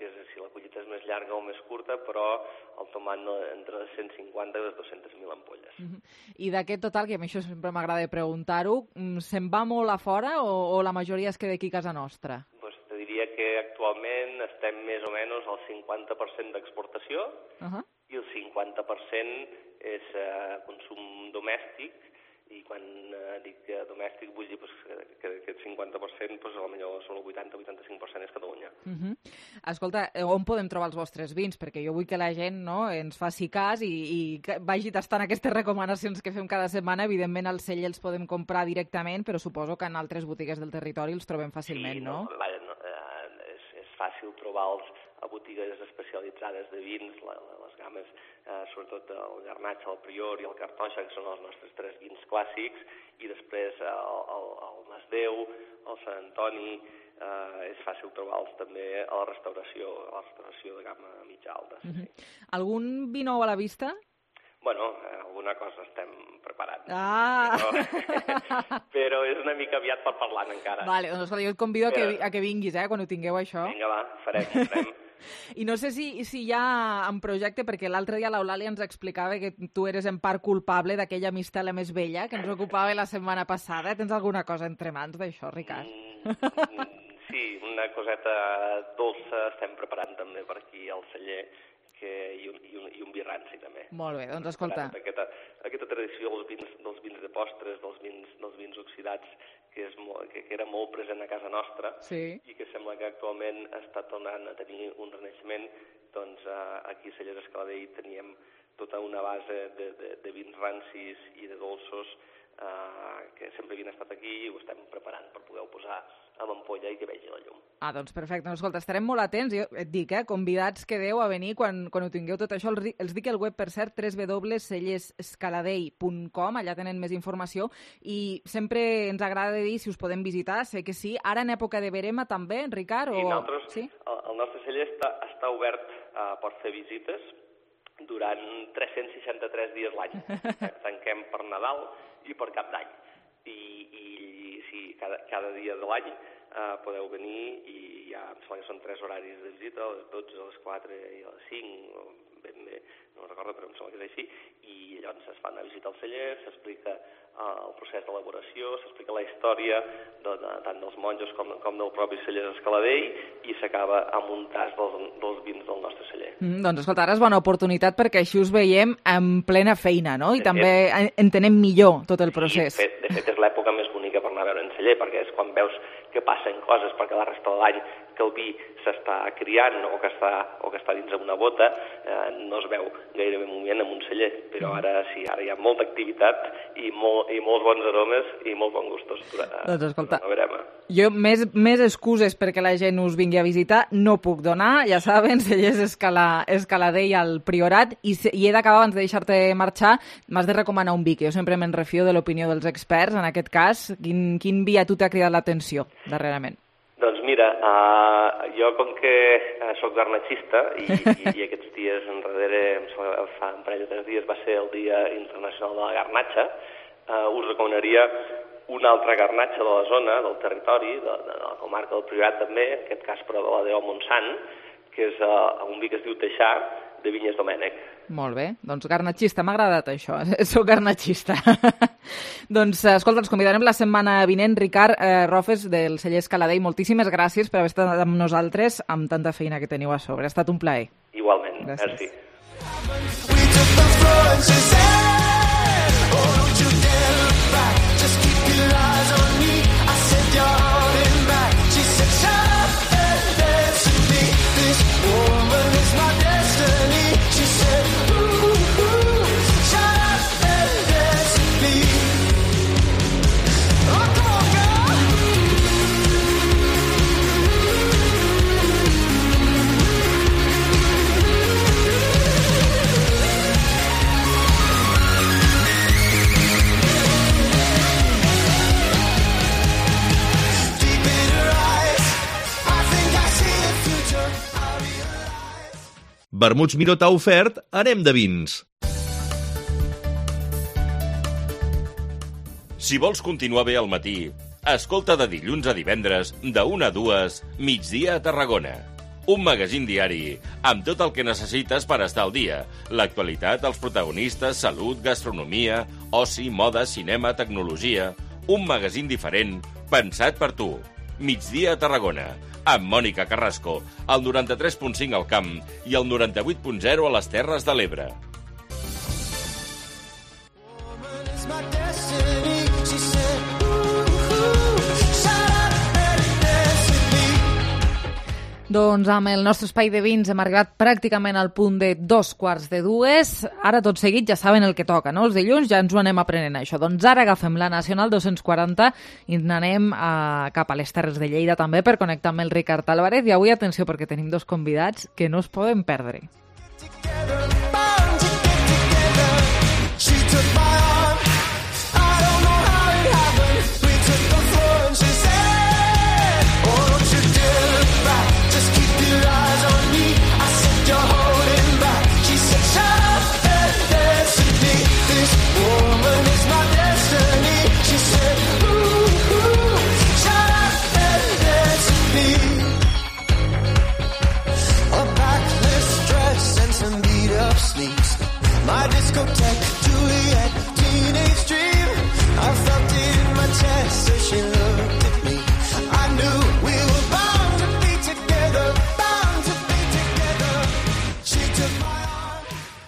si, és, si la collita és més llarga o més curta, però el tomat no, entre les cent cinquanta i les dues-centes mil ampolles. Uh-huh. I d'aquest total, que a mi això sempre m'agrada preguntar-ho, se'n va molt a fora o, o la majoria es queda aquí a casa nostra? Pues te diria que actualment estem més o menys al cinquanta per cent d'exportació uh-huh. i el cinquanta per cent és uh, consum domèstic, i quan eh, dic eh, domèstic vull dir pues, que, que aquest cinquanta per cent pues, potser són el vuitanta a vuitanta-cinc per cent és Catalunya. Uh-huh. Escolta, on podem trobar els vostres vins? Perquè jo vull que la gent no, ens faci cas i, i que vagi tastant aquestes recomanacions que fem cada setmana. Evidentment, al celler els podem comprar directament, però suposo que en altres botigues del territori els trobem fàcilment, sí, no? no? Vaja, no eh, és, és fàcil trobar-los a botigues especialitzades de vins, la, la, les games, eh, sobretot el Garnatxa, el Prior i el Cartoixa, que són els nostres tres vins clàssics, i després eh, el, el, el Masdeu, el Sant Antoni, eh, és fàcil trobar-los també a la restauració, a la restauració de gamma mitja-alta. Sí. Uh-huh. Algun vi nou a la vista? Bueno, eh, alguna cosa estem preparant. Ah! Però, però és una mica aviat per parlar encara. Vale, doncs escolta, jo et convido a que, a que vinguis, eh, quan ho tingueu, això. Vinga, va, farem, farem. I no sé si, si hi ha en projecte, perquè l'altre dia l'Eulàlia ens explicava que tu eres en part culpable d'aquella mistela més vella que ens ocupava la setmana passada. Tens alguna cosa entre mans d'això, Ricard? Mm, sí, una coseta dolça estem preparant també per aquí al celler, que, i, un, i, un, i un vi ranci també. Molt bé, doncs escolta. Aquesta, aquesta tradició dels vins, dels vins de postres, dels vins, dels vins oxidats, que, és molt, que, que era molt present a casa nostra, sí. i que sembla que actualment està tornant a tenir un renaixement, doncs eh, aquí a Cellers Escaladei teníem tota una base de, de, de vins rancis i de dolços eh, que sempre havien estat aquí i ho estem preparant per poder-ho posar amb ampolla i que vegi la llum. Ah, doncs perfecte. No, escolta, estarem molt atents. Jo et dic, eh, convidats quedeu a venir quan, quan ho tingueu tot això. Els, els dic el web, per cert, w w w punt cellers escaladei punt com, allà tenen més informació, i sempre ens agrada dir si us podem visitar, sé que sí. Ara en època de verema també, Ricard? Sí, o... nosaltres, sí? El, el nostre celler està, està obert uh, per fer visites durant tres-cents seixanta-tres dies l'any. Eh, tanquem per Nadal i per Cap d'Any. I, i sí, cada, cada dia de l'any uh, podeu venir i ja em sembla que són tres horaris de visita, a les dotze, a les quatre i a les cinc, o ben bé, no recordo, però em sembla que és així, i llavors es fa una visita al celler, s'explica uh, el procés d'elaboració, s'explica la història de, de, tant dels monjos com, com del propi celler Escaladei, i s'acaba amb un tas dels, dels vins del nostre celler. Mm, doncs escolta, ara és bona oportunitat perquè així us veiem en plena feina, no? I de també fet, entenem millor tot el procés. Sí, de fet, de fet és l'època més bonica per anar a veure en celler, perquè és quan veus que passen coses, perquè la resta de l'any que el vi s'està criant o que està, o que està dins d'una bota, eh, no es veu gairebé moviment en un celler, però ara sí, ara hi ha molta activitat i, molt, i molts bons aromes i molts bons gustos durant, doncs escolta, durant la verema. Jo més, més excuses perquè la gent us vingui a visitar no puc donar, ja saben, Cellers Escala, Escaladei al Priorat, i, i he d'acabar abans de deixar-te marxar, m'has de recomanar un vi, que jo sempre me'n refio de l'opinió dels experts, en aquest cas, quin, quin vi a tu t'ha cridat l'atenció darrerament? Doncs mira, uh, jo com que uh, soc garnatxista i, i, i aquests dies enrere, fa un parell de tres dies, va ser el Dia Internacional de la Garnatxa, uh, us recomanaria una altra garnatxa de la zona, del territori, de, de, de la comarca del Priorat també, en aquest cas però de la Déu Montsant, que és uh, un vi que es diu Teixà, de Vinyes Domènec. Molt bé, doncs garnatxista, m'ha agradat això, soc garnatxista. Doncs, escolta, ens convidarem la setmana vinent. Ricard eh, Rofes, del celler Escaladei, moltíssimes gràcies per haver estat amb nosaltres amb tanta feina que teniu a sobre. Ha estat un plaer. Igualment, gràcies. Vermuts Miró t'ha ofert Anem de vins. Si vols continuar bé al matí, escolta de dilluns a divendres, de una a dues, Migdia a Tarragona. un magazín diari amb tot el que necessites per estar al dia. L'actualitat, els protagonistes, salut, gastronomia, oci, moda, cinema, tecnologia... Un magazín diferent, pensat per tu. Migdia a Tarragona, amb Mònica Carrasco, al noranta-tres punt cinc al Camp i al noranta-vuit punt zero a les Terres de l'Ebre. Doncs amb el nostre espai de vins hem arribat pràcticament al punt de dos quarts de dues. Ara tot seguit ja saben el que toca, no? Els dilluns ja ens ho anem aprenent, això. Doncs ara agafem la Nacional dos-cents quaranta i n'anem a, cap a les Terres de Lleida també per connectar amb el Ricard Álvarez. I avui, atenció, perquè tenim dos convidats que no es poden perdre. My discotheque, Juliet, teenage dream. I felt it in my chest as she looked at me. I knew we were bound to be together, bound to be together. She took my arm.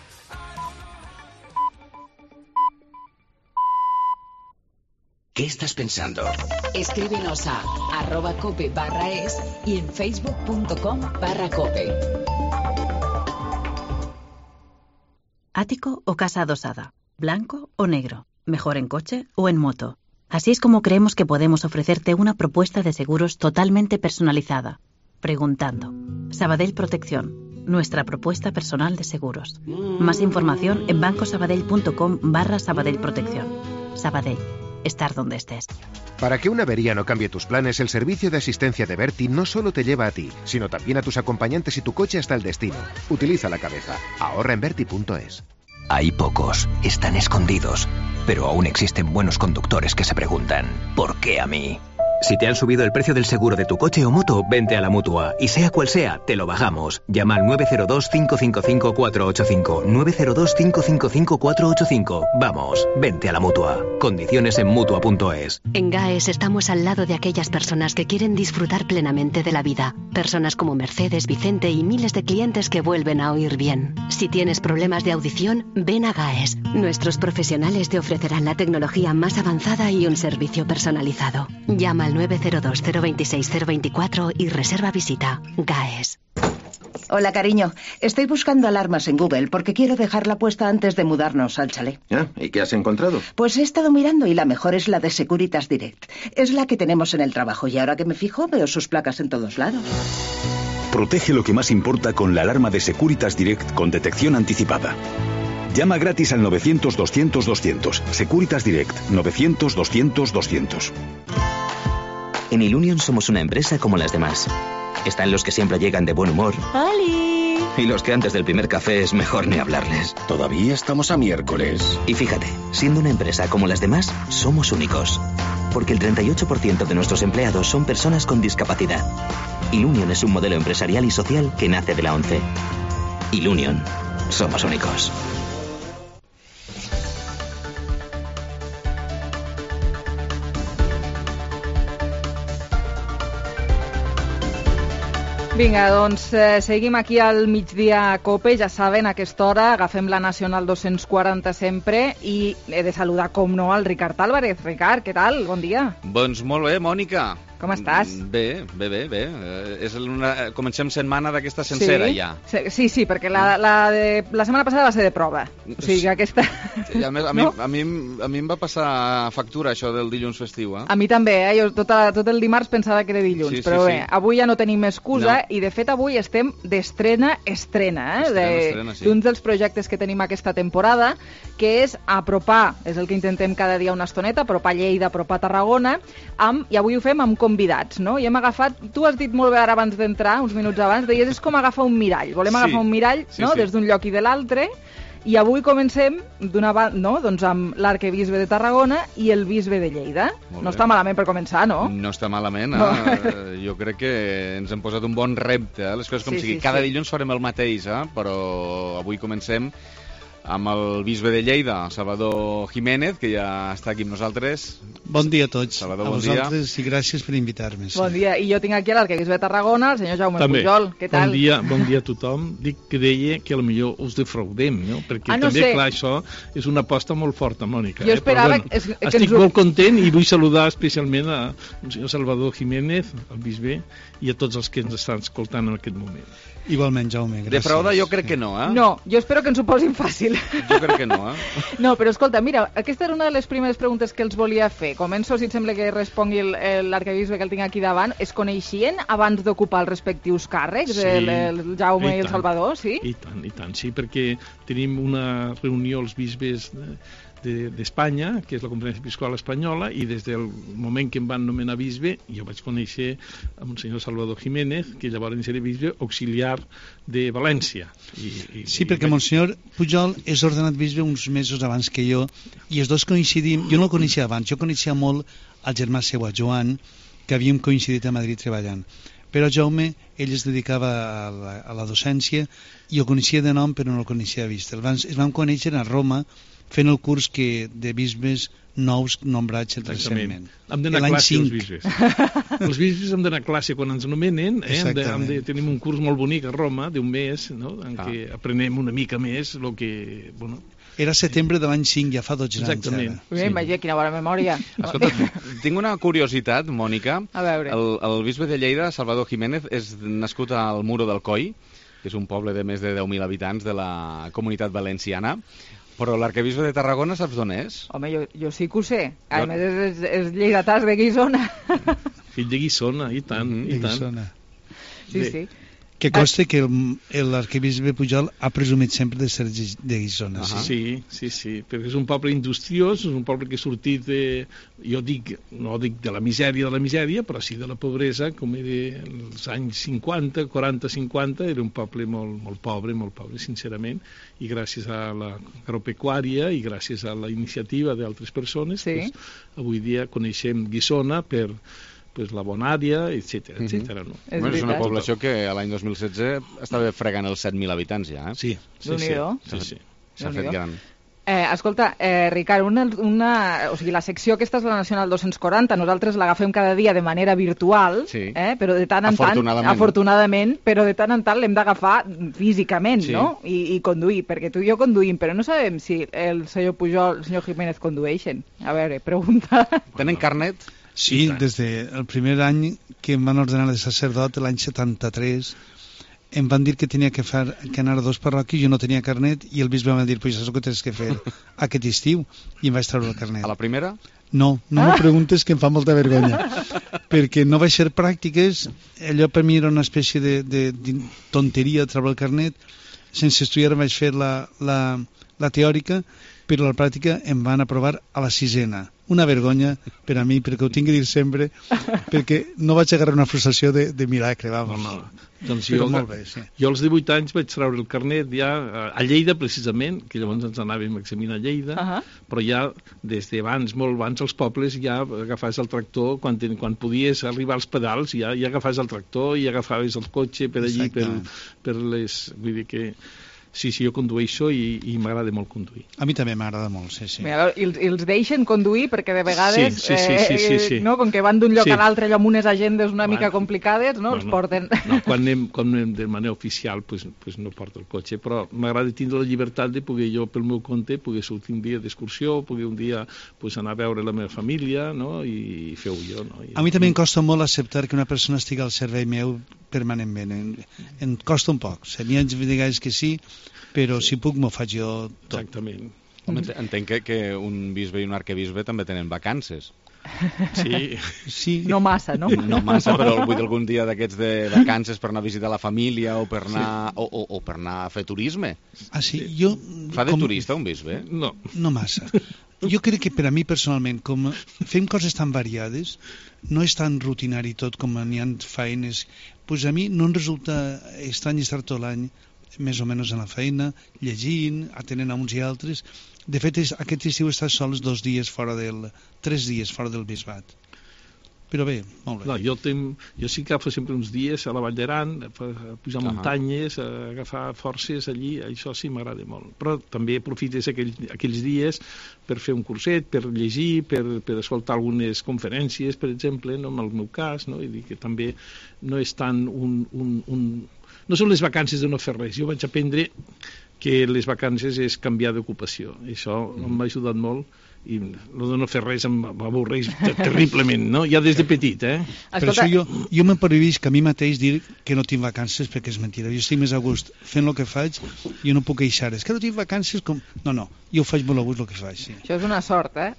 ¿Qué estás pensando? Escríbenos a arroba cope barra es y en facebook.com barra cope. ¿Ático o casa adosada? ¿Blanco o negro? ¿Mejor en coche o en moto? Así es como creemos que podemos ofrecerte una propuesta de seguros totalmente personalizada. Preguntando. Sabadell Protección. Nuestra propuesta personal de seguros. Más información en bancosabadell.com barra Sabadell Protección. Sabadell. Estar donde estés. Para que una avería no cambie tus planes, el servicio de asistencia de Berti no solo te lleva a ti, sino también a tus acompañantes y tu coche hasta el destino. Utiliza la cabeza. Ahorra en berti punto es. Hay pocos, están escondidos, pero aún existen buenos conductores que se preguntan, ¿por qué a mí? Si te han subido el precio del seguro de tu coche o moto, vente a la Mutua. Y sea cual sea, te lo bajamos. Llama al nueve cero dos, cinco cinco cinco, cuatro ocho cinco. nueve cero dos, cinco cinco cinco, cuatro ocho cinco. Vamos, vente a la Mutua. Condiciones en Mutua punto es. En GAES estamos al lado de aquellas personas que quieren disfrutar plenamente de la vida. Personas como Mercedes, Vicente y miles de clientes que vuelven a oír bien. Si tienes problemas de audición, ven a GAES. Nuestros profesionales te ofrecerán la tecnología más avanzada y un servicio personalizado. Llama al nueve cero dos, cero veintiséis, cero veinticuatro y reserva visita. GAES. Hola, cariño. Estoy buscando alarmas en Google porque quiero dejarla puesta antes de mudarnos al chalet. Ah, ¿y qué has encontrado? Pues he estado mirando y la mejor es la de Securitas Direct. Es la que tenemos en el trabajo y ahora que me fijo veo sus placas en todos lados. Protege lo que más importa con la alarma de Securitas Direct con detección anticipada. Llama gratis al novecientos, doscientos, doscientos. Securitas Direct, novecientos, doscientos, doscientos. En Ilunion somos una empresa como las demás. Están los que siempre llegan de buen humor. ¡Holi! Y los que antes del primer café es mejor ni hablarles. Todavía estamos a miércoles. Y fíjate, siendo una empresa como las demás, somos únicos. Porque el treinta y ocho por ciento de nuestros empleados son personas con discapacidad. Ilunion es un modelo empresarial y social que nace de la ONCE. Ilunion. Somos únicos. Vinga, doncs eh, seguim aquí al migdia a COPE, ja saben, a aquesta hora agafem la Nacional dos-cents quaranta sempre i he de saludar, com no, al Ricard Álvarez. Ricard, què tal? Bon dia. Doncs molt bé, Mònica. Com estàs? Bé, bé, bé, bé. Eh, és una... Comencem setmana d'aquesta sencera, sí? ja. Sí, sí, perquè la, la, de, la setmana passada va ser de prova. O sigui, aquesta... I a, més, a, no? mi, a, mi, a mi em va passar factura, això del dilluns festiu, eh? A mi també, eh? Jo tot, tot el dimarts pensava que era dilluns, sí, però sí, bé, sí. Avui ja no tenim excusa no. I, de fet, avui estem d'estrena, estrena, eh? Estrena, de, estrena, sí. D'un dels projectes que tenim aquesta temporada, que és apropar, és el que intentem cada dia una estoneta, apropar Lleida, apropar Tarragona, amb, i avui ho fem amb convidats, no? I hem agafat, tu has dit molt bé ara abans d'entrar, uns minuts abans, deies, és com agafar un mirall, volem sí, agafar un mirall, sí, no? Sí. Des d'un lloc i de l'altre, I avui comencem d'una banda, no? Doncs amb l'arquebisbe de Tarragona i el bisbe de Lleida. No està malament per començar, no? No està malament, No. eh? Jo crec que ens hem posat un bon repte, eh? Les coses com Sí, sigui. sí, Cada sí. dilluns farem el mateix, eh? Però avui comencem amb el bisbe de Lleida, Salvador Jiménez, que ja està aquí amb nosaltres. Bon dia a tots. Salvador, a bon dia. vosaltres i gràcies per invitar-me. Sí. Bon dia. I jo tinc aquí l'arquebisbe de Tarragona, el senyor Jaume També. Pujol. Què tal? Bon dia, bon dia a tothom. Dic que deia que potser us defraudem, no? Perquè Ah, no també, sé. clar, això és una aposta molt forta, Mònica. Jo eh? esperava Però, que es- que estic ens ho- molt content i vull saludar especialment a el senyor Salvador Jiménez, el bisbe, i a tots els que ens estan escoltant en aquest moment. Igualment, Jaume, gràcies. Defrauda jo crec que no, eh? No, jo espero que ens ho posin fàcil. Jo crec que no, eh? No, però escolta, mira, aquesta era una de les primeres preguntes que els volia fer. Començo, si et sembla que respongui el- el- l'arquebisbe que el tinc aquí davant. Es coneixien abans d'ocupar els respectius càrrecs, Sí. el, el Jaume i, I el tant. Salvador, sí? I tant, i tant, sí, perquè tenim una reunió els bisbes de- d'Espanya, que és la Conferència Episcopal Espanyola, i des del moment que em van nomenar bisbe, jo vaig conèixer amb el senyor Salvador Jiménez, que llavors era bisbe auxiliar de València. I, i, Sí, i perquè Monsenyor Pujol és ordenat bisbe uns mesos abans que jo, i els dos coincidim. Jo no el coneixia abans, jo coneixia molt el germà seu, el Joan, que havíem coincidit a Madrid treballant. Però Jaume, ell es dedicava a la, a la docència, i el coneixia de nom, però no el coneixia de vista. El van, es van conèixer a Roma, fent el curs que de bisbes nous nombrats recentment. Hem d'anar a L'any classe els cinc. bisbes. Els bisbes hem d'anar a classe quan ens nomenen, eh? hem de, hem de, tenim un curs molt bonic a Roma d'un mes, no? en Ah. què aprenem una mica més el que... Bueno, Era setembre de l'any cinc, ja fa dotze anys. Exactament. Ara. Sí. Imagina, quina bona memòria. Escolta, tinc una curiositat, Mònica. A veure. El, el bisbe de Lleida, Salvador Jiménez, és nascut al Muro del Coll, que és un poble de més de deu mil habitants de la comunitat valenciana. Però l'arquebisbe de Tarragona saps d'on és? Home, jo, jo sí que ho sé. A Jo- més, és, és, és lleidatàs de Guissona. Fill de Guissona, i tant, Mhm, i de tant. Guissona. Sí, Bé, sí. Que costa que el- l'arquebisbe Pujol ha presumit sempre de ser gi- de Guissona. Ah, Sí. sí, sí, sí, perquè és un poble industriós, és un poble que ha sortit de, jo dic, no dic de la misèria de la misèria, però sí de la pobresa, com era els anys cinquanta, quaranta, cinquanta, era un poble molt, molt pobre, molt pobre, sincerament, i gràcies a la agropecuària i gràcies a la iniciativa d'altres persones, Sí. pues, avui dia coneixem Guissona per pues, la Bonària, etcètera, Mhm. etcètera, no? És, bueno, és una població que a l'any dos mil setze estava fregant els set mil habitants ja. Eh? Sí, Déu-n'hi-do. S'ha Sí, sí. S'ha fet Déu-n'hi-do. gran. Eh, escolta, eh, Ricard, una, una, o sigui, la secció aquesta és la Nacional dos-cents quaranta, nosaltres l'agafem cada dia de manera virtual, Sí. eh, però de tant en tant, Afortunadament. afortunadament, però de tant en tant l'hem d'agafar físicament, Sí. no? I, I conduir, perquè tu i jo conduïm, però no sabem si el senyor Pujol, el senyor Jiménez condueixen. A veure, pregunta. Tenen carnet? Sí, des del primer any que em van ordenar de sacerdot, l'any setanta-tres, em van dir que tenia que, fer, que anar a dos parròquies, jo no tenia carnet, i el bisbe em va dir, pues això és el que tens que fer aquest estiu, i em vaig treure el carnet. A la primera? No, no me preguntes, que em fa molta vergonya, perquè no vaig ser pràctiques, allò per mi era una espècie de, de, de tonteria treure el carnet, sense estudiar vaig fer la, la, la teòrica, però la pràctica em van aprovar a la sisena. Una vergonya per a mi, perquè ho tinc que dir sempre, perquè no vaig agarrar una frustració de, de milagre, vamos. No, no. Doncs Però jo, molt bé, sí. jo als divuit anys vaig treure el carnet ja a- a Lleida, precisament, que llavors ens anàvem a examinar a Lleida, Uh -huh. però ja des d'abans, molt abans, als pobles ja agafaves el tractor, quan, ten, quan podies arribar als pedals, ja, ja agafaves el tractor i agafaves el cotxe per allí, per, Exacte. per les... Vull dir que... Sí, sí, jo condueixo i, i m'agrada molt conduir. A mi també m'agrada molt, sí, sí. Mira, i, els, I els deixen conduir perquè de vegades, Sí, sí, sí, sí, sí, sí. Eh, no, com que van d'un lloc Sí. a l'altre allò amb unes agendes una mica Bueno, complicades, no? Els bueno, porten... No, quan anem, quan anem de manera oficial pues, pues no porto el cotxe, però m'agrada tindre la llibertat de poder jo pel meu compte poder sortir un dia d'excursió, poder un dia pues, anar a veure la meva família, no? I fer-ho jo, no? I, A mi també em costa molt acceptar que una persona estigui al servei meu permanentment. Em, em costa un poc. Se n'hi ha vegades que sí, però si puc m'ho faig jo tot. Exactament. Home, ent- entenc que, que un bisbe i un arquebisbe també tenen vacances. Sí. Sí. No massa, no? No massa, però vull dir algun dia d'aquests de vacances per anar a visitar la família o per anar, sí. o, o, o per anar a fer turisme. Ah, sí? Jo... Fa de com- turista un bisbe? No. No massa. Jo crec que per a mi personalment, com fem coses tan variades, no és tan rutinari tot com n'hi ha feines, doncs a mi no em resulta estrany estar tot l'any més o menys en la feina, llegint, atenent a uns i altres. De fet, és, aquest estiu he estat sols dos dies fora del... tres dies fora del Bisbat. Però bé, molt bé. No, jo, tem, jo sí que agafo sempre uns dies a la Vall d'Aran, a pujar uh -huh. muntanyes, a agafar forces allí, això sí m'agrada molt. Però també aprofites aquell, aquells dies per fer un curset, per llegir, per, per escoltar algunes conferències, per exemple, no, en el meu cas, no? I dir que també no és tant un... un, un... no són les vacances de no fer res. Jo vaig aprendre que les vacances és canviar d'ocupació. Això mm. m'ha ajudat molt, i el de no fer res em avorreix terriblement, no? Ja des de petit, eh? Per això jo, jo m'he prohibit que a mi mateix dir que no tinc vacances, perquè és mentida. Jo estic més a gust fent el que faig, jo no puc queixar. És que no tinc vacances com... No, no, jo ho faig molt a gust el que faig, sí. Això és una sort, eh?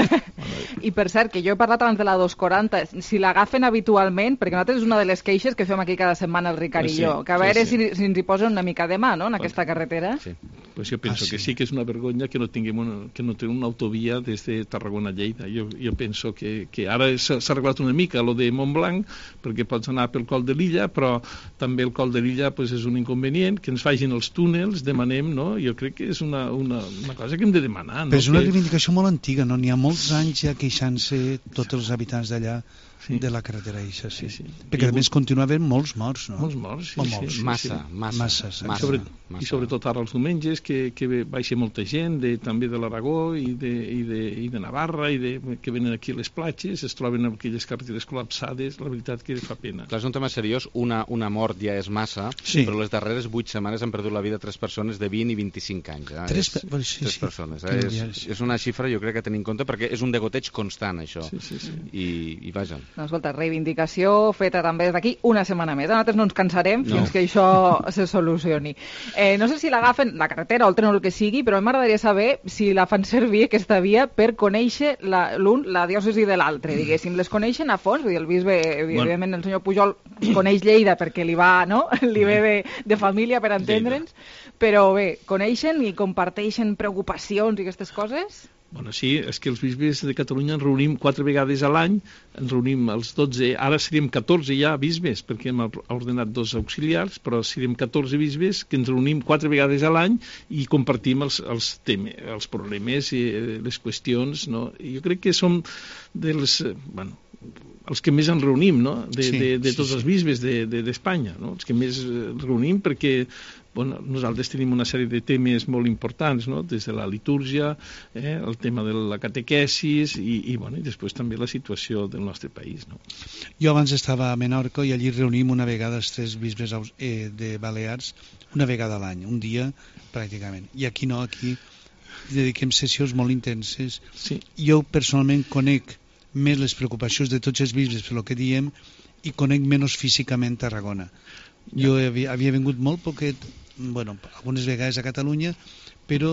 I per cert, que jo he parlat abans de la dos quaranta, si l'agafen habitualment, perquè nosaltres és una de les queixes que fem aquí cada setmana el Ricard i jo, que a veure sí, sí. si, si ens hi posen una mica de mà, no?, en aquesta carretera. Sí. Pues jo penso ah, sí. que sí que és una vergonya que no tinguem una, que no tenim una autovia des de Tarragona a Lleida. Jo, jo penso que, que ara s'ha arreglat una mica lo de Montblanc, perquè pots anar pel Col de l'Illa, però també el Col de l'Illa pues, és un inconvenient, que ens facin els túnels, demanem, no? Jo crec que és una, una, una cosa que hem de demanar, no? Però és una que... reivindicació molt antiga, no? N'hi ha molts anys ja queixant-se tots els habitants d'allà sí. de la carretera eixa, sí. sí, sí. Perquè a més continua havent molts morts, no? Molts morts, sí. Molt molts. Sí, massa, sí. massa, massa, massa, Sobre, massa. I sobretot ara els diumenges, que, que baixa molta gent, de, també de l'Aragó i, de, i, de, i de Navarra, i de, que venen aquí a les platges, es troben aquelles carreteres col·lapsades, la veritat que fa pena. Clar, és un tema seriós, una, una mort ja és massa, sí. però les darreres vuit setmanes han perdut la vida tres persones de vint i vint-i-cinc anys. Eh? Tres, és, per... sí, tres sí. persones. Eh? És, és una xifra, jo crec que tenim en compte, perquè és un degoteig constant, això. Sí, sí, sí. I, i vaja. No, escolta, reivindicació feta també des d'aquí una setmana més. Nosaltres no ens cansarem no. fins que això se solucioni. Eh, no sé si l'agafen la carretera o el tren o el que sigui, però m'agradaria saber si la fan servir aquesta via per conèixer l'un, la, la diòcesi de l'altre, diguéssim. Les coneixen a fons? Vull dir, el bisbe, evidentment, el senyor Pujol coneix Lleida perquè li va, no? li ve de, de família per entendre'ns, però bé, coneixen i comparteixen preocupacions i aquestes coses? Bueno, sí, és que els bisbes de Catalunya ens reunim quatre vegades a l'any, ens reunim els dotze, ara seríem catorze ja bisbes, perquè hem ordenat dos auxiliars, però seríem catorze bisbes que ens reunim quatre vegades a l'any i compartim els, els, temes, els problemes i les qüestions, no? I jo crec que som dels... Bueno, els que més ens reunim, no? De, sí, de, de tots sí, els bisbes d'Espanya, de, de, no? Els que més reunim perquè bueno, nosaltres tenim una sèrie de temes molt importants, no? Des de la litúrgia, eh? el tema de la catequesis i, i, bueno, i després també la situació del nostre país. No? Jo abans estava a Menorca i allí reunim una vegada els tres bisbes eh, de Balears, una vegada a l'any, un dia pràcticament. I aquí no, aquí dediquem sessions molt intenses. Sí. Jo personalment conec més les preocupacions de tots els bisbes per el que diem i conec menys físicament Tarragona. Jo havia, havia vingut molt poquet, bueno, algunes vegades a Catalunya, però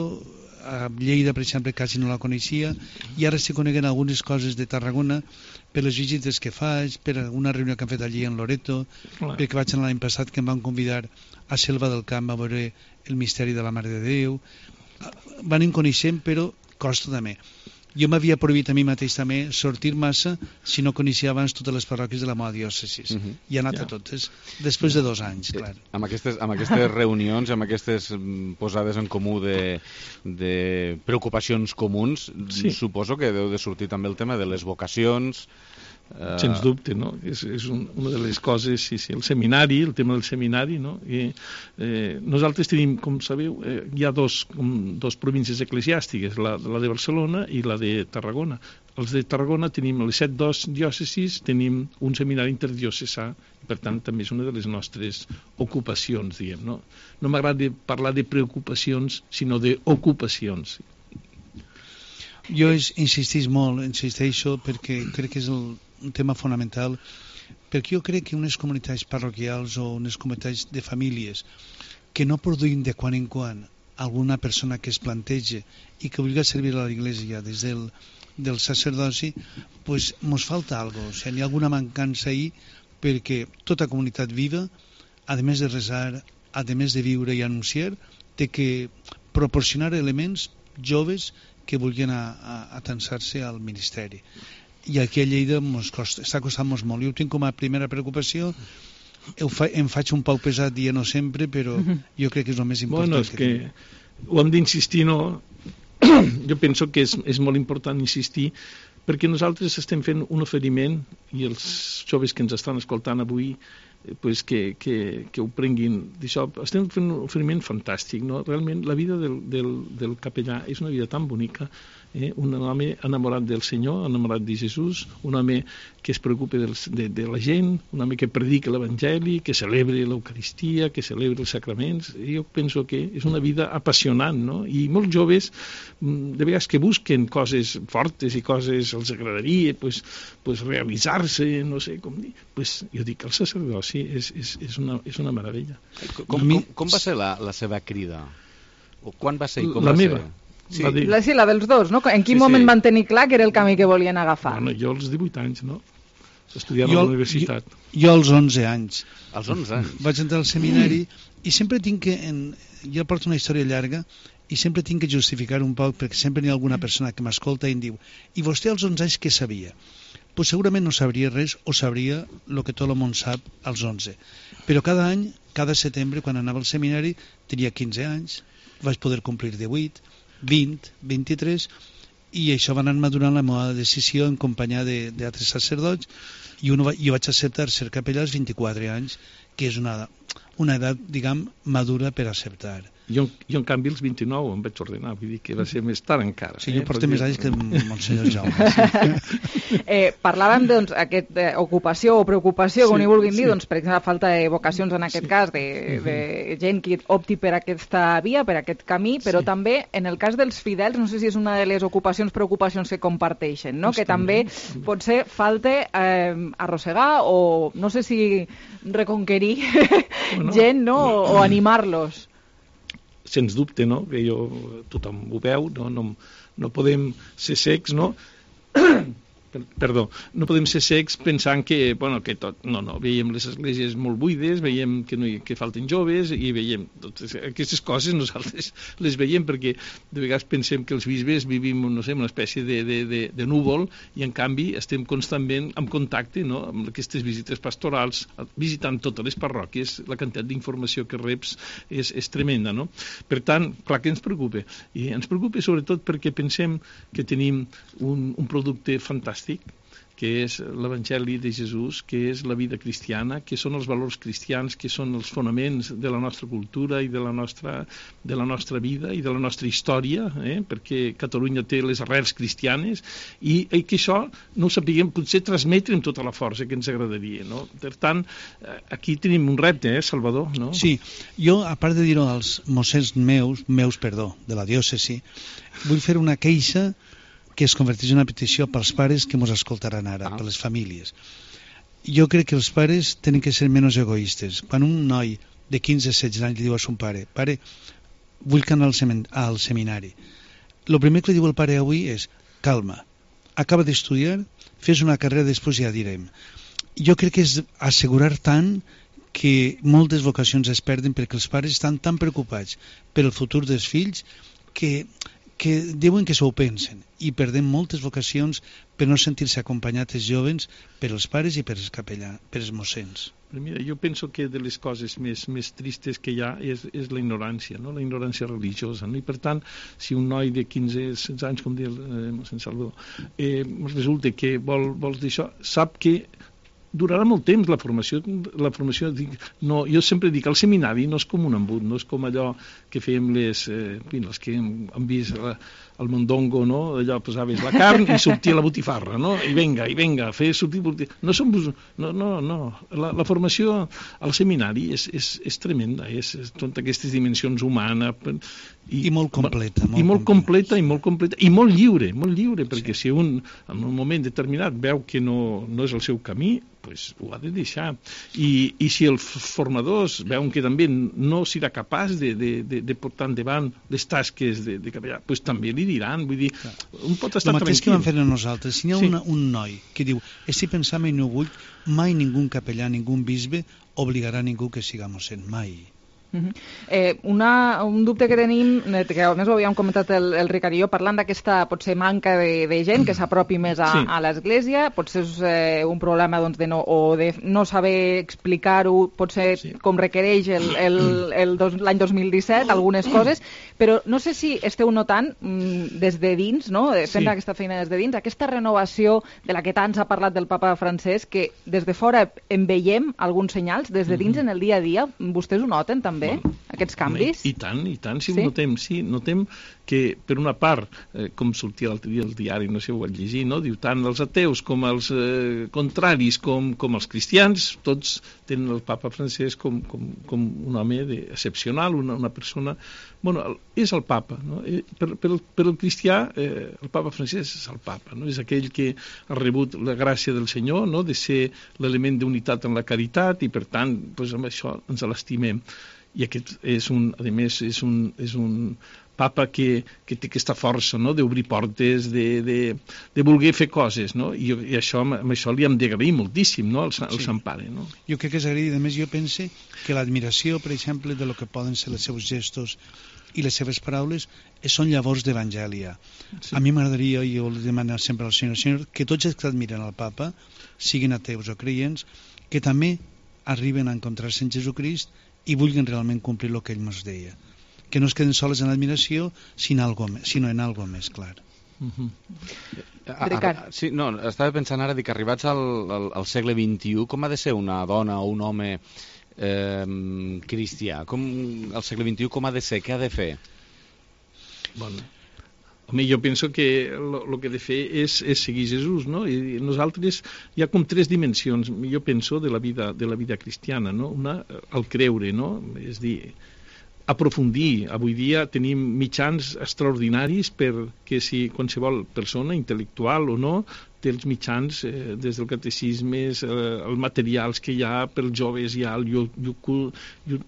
a Lleida, per exemple, quasi no la coneixia, i ara estic coneixent algunes coses de Tarragona per les visites que faig, per una reunió que han fet allí en Loreto, Clar. perquè vaig anar l'any passat que em van convidar a Selva del Camp a veure el misteri de la Mare de Déu. Van en coneixent, però costa també. Jo m'havia prohibit a mi mateix també sortir massa si no coneixia abans totes les parròquies de la meva diòcesis. Uh -huh. I he anat ja. a totes, després de dos anys, clar. Eh, amb aquestes, amb aquestes reunions, amb aquestes posades en comú de, de preocupacions comuns, sí. suposo que deu de sortir també el tema de les vocacions. Uh... Sens dubte, no? És, és un, una de les coses, sí, sí, el seminari, el tema del seminari, no? I, eh, nosaltres tenim, com sabeu, eh, hi ha dos, com, dos províncies eclesiàstiques, la, la de Barcelona i la de Tarragona. Els de Tarragona tenim les set dos diòcesis, tenim un seminari interdiocesà, per tant també és una de les nostres ocupacions, diguem, no? No m'agrada parlar de preocupacions, sinó d'ocupacions. Jo insistís molt, insisteixo, perquè crec que és el, un tema fonamental, perquè jo crec que unes comunitats parroquials o unes comunitats de famílies que no produïm de quan en quan alguna persona que es planteja i que vulgui servir a l'Església des del, del sacerdoci, pues mos falta algo, o sigui, hi ha alguna mancança ahí, perquè tota comunitat viva, a més de resar, a més de viure i anunciar, té que proporcionar elements joves que vulguin atansar-se al ministeri. I aquí a Lleida mos costa, està costant-nos molt. Jo ho tinc com a primera preocupació Ho fa, em faig un pau pesat dient-ho sempre, però jo crec que és el més important. Bueno, és que, que ho hem d'insistir, no? Jo penso que és, és molt important insistir, perquè nosaltres estem fent un oferiment, i els joves que ens estan escoltant avui, pues que, que, que ho prenguin d'això. Estem fent un oferiment fantàstic, no? Realment la vida del, del, del capellà és una vida tan bonica, eh? Un home enamorat del Senyor, enamorat de Jesús, un home que es preocupa del, de, de la gent, un home que predica l'Evangeli, que celebra l'Eucaristia, que celebra els sacraments. Jo penso que és una vida apassionant, no? I molts joves, de vegades que busquen coses fortes i coses els agradaria, pues, pues realitzar-se, no sé com dir, pues jo dic que el sacerdoci és, és, és, una, és una meravella. Com, com, com va ser la, la seva crida? O quan va ser i com la va meva. ser? Sí. La, sí, la dels dos, no? En quin Sí, moment sí. van tenir clar que era el camí que volien agafar? Bueno, jo als divuit anys, no? Estudiava Jo- a la universitat. Jo, jo als onze anys. Als onze anys? Vaig entrar al seminari i sempre tinc que... En, jo porto una història llarga i sempre tinc que justificar un poc perquè sempre hi ha alguna persona que m'escolta i em diu i vostè als onze anys què sabia? Pues segurament no sabria res o sabria el que tot el món sap als onze. Però cada any, cada setembre, quan anava al seminari, tenia quinze anys, vaig poder complir divuit, vint, vint-i-tres, i això va anar madurant la meva decisió en companyia d'altres sacerdots, i uno va, jo vaig acceptar ser capellà als vint-i-quatre anys, que és una, una edat, diguem, madura per acceptar. Jo, jo, en canvi, als vint-i-nou em vaig ordenar, vull dir que va ser més tard encara. Sí, jo eh? porto Perquè- més anys que Monsenyor Jaume. Sí. Eh, parlàvem, doncs, aquesta eh, ocupació o preocupació, com Sí, hi vulguin dir, sí. doncs, per exemple, la falta de vocacions en aquest cas, de, de gent que opti per aquesta via, per aquest camí, però Sí. també, en el cas dels fidels, no sé si és una de les ocupacions, preocupacions que comparteixen, no? Pues Que també també, potser falta eh, arrossegar o, no sé si reconquerir Bueno. gent, no? O, o animar-los. Sens dubte, no? Que jo, tothom ho veu, no, no, no podem ser secs, no? Perdó, no podem ser secs pensant que, bueno, que tot, no, no, veiem les esglésies molt buides, veiem que, no hi, que falten joves i veiem totes aquestes coses nosaltres les veiem perquè de vegades pensem que els bisbes vivim, no sé, una espècie de, de, de, de núvol i en canvi estem constantment en contacte, no?, amb aquestes visites pastorals, visitant totes les parròquies, la quantitat d'informació que reps és, és tremenda, no? Per tant, clar que ens preocupa, i ens preocupa sobretot perquè pensem que tenim un, un producte fantàstic, que és l'Evangeli de Jesús, que és la vida cristiana, que són els valors cristians, que són els fonaments de la nostra cultura i de la nostra, de la nostra vida i de la nostra història, eh? Perquè Catalunya té les arrels cristianes i, i que això no ho sapiguem potser transmetre amb tota la força que ens agradaria, no? Per tant, aquí tenim un repte, eh, Salvador? No? Sí, jo, a part de dir-ho als mossens meus, meus, perdó, de la diòcesi, vull fer una queixa que es converteix en una petició pels pares que ens escoltaran ara, per les famílies. Jo crec que els pares tenen que ser menys egoistes. Quan un noi de quinze a setze anys li diu a son pare, pare, vull que anar al, semin al seminari, el primer que li diu el pare avui és, calma, acaba d'estudiar, fes una carrera, després ja direm. Jo crec que és assegurar tant que moltes vocacions es perden perquè els pares estan tan preocupats per el futur dels fills que que diuen que s'ho pensen i perdem moltes vocacions per no sentir-se acompanyats els jovens per els pares i per els capellans, per els mossens. Però mira, jo penso que de les coses més, més tristes que hi ha és, és la ignorància, no? La ignorància religiosa, no? I per tant, si un noi de quinze a setze anys, com diu eh, mossèn Salvador, eh, resulta que vol, vol dir això, sap que durarà molt temps la formació, la formació dic, no, jo sempre dic, el seminari no és com un embut, no és com allò que fèiem les, eh, les que hem, hem vist la, el mondongo, no? Allò posaves la carn i sortia la botifarra, no? I venga, i venga, fer sortir no som, no, no, no, la, la formació al seminari és, és, és tremenda, és, és totes aquestes dimensions humanes i, I molt completa, molt i molt completa, i molt completa, i molt lliure, molt lliure, perquè Sí. si un en un moment determinat veu que no, no és el seu camí, pues, ho ha de deixar. I, i si els formadors veuen que també no serà capaç de, de, de, de portar endavant les tasques de, de capellà, pues, també li diran, vull dir, un pot estar el mateix tranquil. que van fer a nosaltres. Si hi ha Sí. una, un noi que diu estic pensant i no vull, mai ningú capellà, ningú bisbe obligarà ningú que siga mossèn, mai. Uh-huh. eh, una, un dubte que tenim, que a més ho havíem comentat el, el Ricard i jo, parlant d'aquesta potser manca de, de gent que s'apropi més a, sí. a l'església, potser és eh, un problema doncs, de no, o de no saber explicar-ho, potser sí. com requereix el, el, el dos, l'any dos mil disset, algunes coses, però no sé si esteu notant mm, des de dins, no? fent sí. aquesta feina des de dins, aquesta renovació de la que tant s'ha parlat del papa Francesc, que des de fora en veiem alguns senyals, des de dins mm-hmm. en el dia a dia, vostès ho noten també? Bueno, aquests canvis? I, i tant, i tant, sí, sí? ho notem, sí, notem que, per una part, eh, com sortia l'altre dia al diari, no sé si ho vaig llegir, no? Diu, tant els ateus com els eh, contraris, com, com els cristians, tots tenen el papa Francesc com, com, com un home de, excepcional, una, una persona... Bueno, el, és el papa, no? Eh, per, per, el, per el cristià, eh, el papa Francesc és el papa, no? És aquell que ha rebut la gràcia del Senyor, no? De ser l'element d'unitat en la caritat i, per tant, doncs, amb això ens l'estimem. I aquest és un, a més, és un, és un papa que, que té aquesta força, no?, d'obrir portes, de, de, de voler fer coses, no? I, i això, amb això li hem d'agrair moltíssim, no?, al, al sí. Sant Pare, no? Jo crec que és agrair, a més jo pense que l'admiració, per exemple, de lo que poden ser els seus gestos i les seves paraules són llavors d'Evangèlia. Sí. A mi m'agradaria, i jo li demano sempre al Senyor, Senyor, que tots els que admiren el papa, siguin ateus o creients, que també arriben a encontrar-se en Jesucrist i vulguin realment complir el que ell ens deia. Que no es queden soles en l'admiració, sinó, algo, sinó en algo més clar. Uh-huh. Ricard. Sí, no, estava pensant ara que arribats al, al, al segle vint-i-u, com ha de ser una dona o un home eh, cristià? Com, al segle vint-i-u com ha de ser? Què ha de fer? Bueno, home, jo penso que el que ha de fer és, és seguir Jesús, no? I nosaltres hi ha com tres dimensions, jo penso, de la vida, de la vida cristiana, no? Una, el creure, no? És dir, aprofundir. Avui dia tenim mitjans extraordinaris perquè si qualsevol persona, intel·lectual o no, té els mitjans, eh, des del catecisme, eh, els materials que hi ha per als joves, hi ha el Yucat,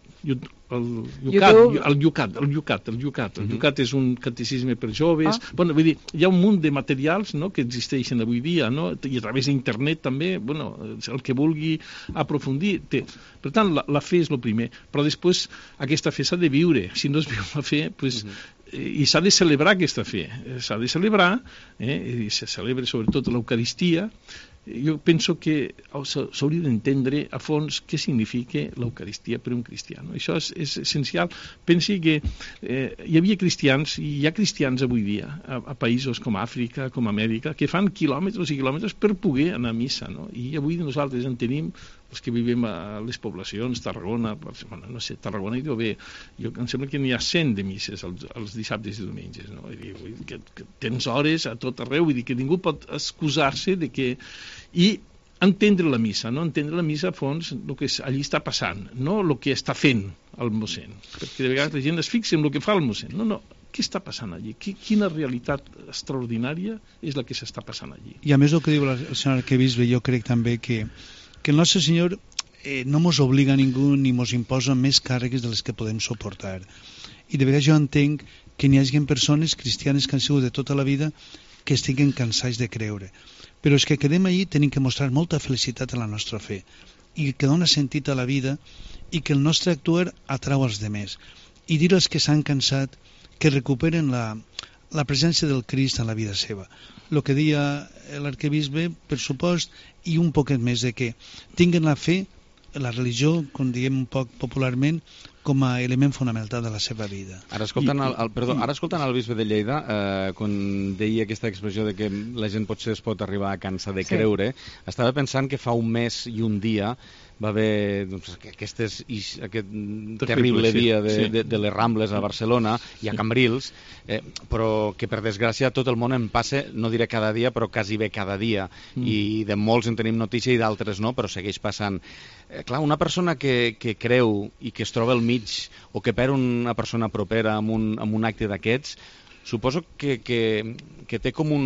el Yucat, el Yucat, el Yucat, el Yucat, el Yucat és un catecisme per joves. Ah. Bueno, vull dir, hi ha un munt de materials, no?, que existeixen avui dia, no?, i a través d'internet també, bueno, el que vulgui aprofundir té. Per tant, la, la fe és el primer, però després aquesta fe s'ha de viure. Si no es viu la fe, pues, uh-huh. i s'ha de celebrar aquesta fe, s'ha de celebrar, eh, i se celebra sobretot l'Eucaristia. Jo penso que s'hauria d'entendre a fons què significa l'Eucaristia per un cristià, no? Això és, és essencial. Pensi que eh, hi havia cristians, i hi ha cristians avui dia, a, a països com Àfrica, com Amèrica, que fan quilòmetres i quilòmetres per poder anar a missa, no? I avui nosaltres en tenim, els que vivim a les poblacions, Tarragona, bueno, no sé, Tarragona, i diu, bé, jo, em sembla que n'hi ha cent de misses els, els dissabtes i diumenges, no? I diu, que, que tens hores a tot arreu, vull dir que ningú pot excusar-se de que... I entendre la missa, no? Entendre la missa a fons el que allí està passant, no el que està fent el mossèn, perquè de vegades la gent es fixa en el que fa el mossèn. No, no, què està passant allí? Quina realitat extraordinària és la que s'està passant allí? I a més el que diu el senyor arquebisbe, jo crec també que, que el nostre Senyor eh, no mos obliga a ningú ni mos imposa més càrregues de les que podem suportar. I de vegades jo entenc que n'hi hagi persones cristianes que han sigut de tota la vida que estiguen cansats de creure. Però és que quedem allí tenim que mostrar molta felicitat a la nostra fe i que dona sentit a la vida i que el nostre actuar atrau als demés i dir als que s'han cansat que recuperen la, la presència del Crist en la vida seva. El que deia l'arquebisbe, per supost, i un poquet més de que tinguen la fe, la religió, com diem un poc popularment, com a element fonamental de la seva vida. Ara escoltant el, el, perdó, ara escoltant el bisbe de Lleida, eh, quan deia aquesta expressió de que la gent potser es pot arribar a cansar de creure, sí. Estava pensant que fa un mes i un dia va haver doncs, aquestes, aquest terrible sí, dia de, sí. de, de les Rambles a Barcelona i a Cambrils, eh, però que per desgràcia tot el món en passa, no diré cada dia, però quasi bé cada dia, mm. i de molts en tenim notícia i d'altres no, però segueix passant. Eh, clar, una persona que, que creu i que es troba al mig o que perd una persona propera amb un, amb un acte d'aquests, suposo que, que, que té com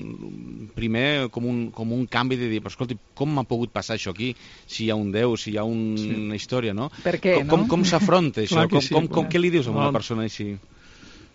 un primer com un, com un canvi de dir, però escolti, com m'ha pogut passar això aquí, si hi ha un Déu, si hi ha un, sí. una història, no? Per què, com, no? Com, com s'afronta això? Com, sí, com, com, què li dius a una no. persona així?